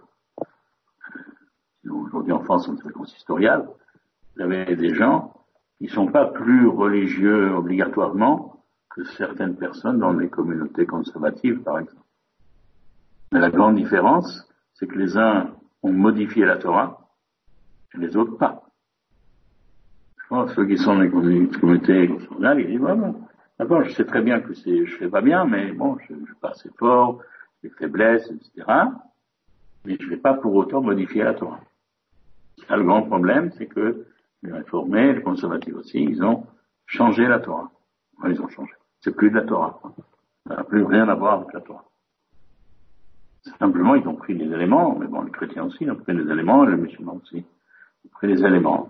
aujourd'hui en France, on fait consistorial, vous avez des gens qui ne sont pas plus religieux obligatoirement que certaines personnes dans les communautés conservatives, par exemple. Mais la grande différence, c'est que les uns ont modifié la Torah et les autres pas. Ceux qui sont dans les communautés conservatives, ils disent, bon, d'abord, je sais très bien que je fais pas bien, mais bon, je suis pas assez fort, j'ai des faiblesses, etc. Mais je vais pas pour autant modifier la Torah. Ça, le grand problème, c'est que les réformés, les conservatifs aussi, ils ont changé la Torah. Ouais, ils ont changé. C'est plus de la Torah. Ça n'a plus rien à voir avec la Torah. Simplement, ils ont pris les éléments, mais bon, les chrétiens aussi, ils ont pris les éléments, et les musulmans aussi. Ils ont pris les éléments.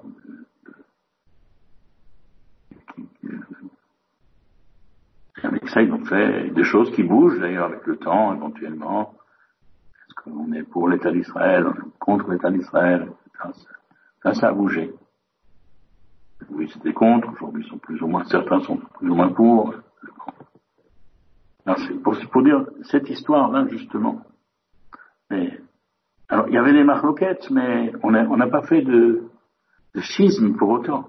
Avec ça, ils ont fait des choses qui bougent, d'ailleurs, avec le temps, éventuellement. Est-ce qu'on est pour l'État d'Israël, on est contre l'État d'Israël, ça a bougé. Oui, c'était contre, aujourd'hui, certains sont plus ou moins pour. Alors, c'est pour dire cette histoire-là, justement. Mais, alors, il y avait des marloquettes, mais on n'a pas fait de schisme pour autant.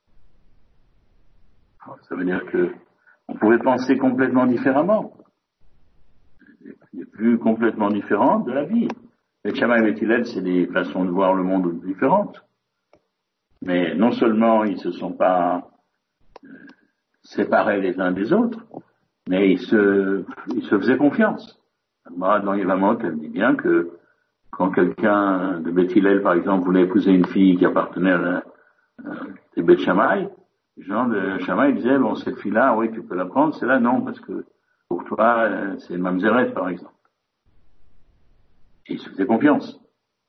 Alors, ça veut dire que on pouvait penser complètement différemment. Des vues complètement différentes de la vie. Les Shammai et Beth Hillel, c'est des façons de voir le monde différentes. Mais non seulement ils se sont pas séparés les uns des autres, mais ils se faisaient confiance. Dans Yevamot, elle dit bien que quand quelqu'un de Beth Hillel, par exemple, voulait épouser une fille qui appartenait à des Beth Shammai, les gens de Shammai disaient, bon, cette fille-là, oui, tu peux la prendre, celle-là, non, parce que pour toi, c'est une mamzeret, par exemple. Et ils se faisaient confiance.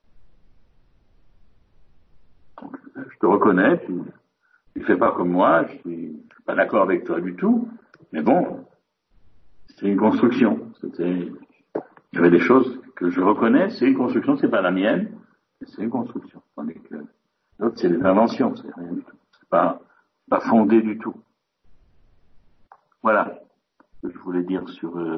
Donc, je te reconnais, tu fais pas comme moi, je suis pas d'accord avec toi du tout, mais bon, c'est une construction. Il y avait des choses que je reconnais, c'est une construction, c'est pas la mienne, mais c'est une construction. Tandis que l'autre, c'est des inventions, c'est rien du tout. C'est pas fondé du tout. Voilà ce que je voulais dire sur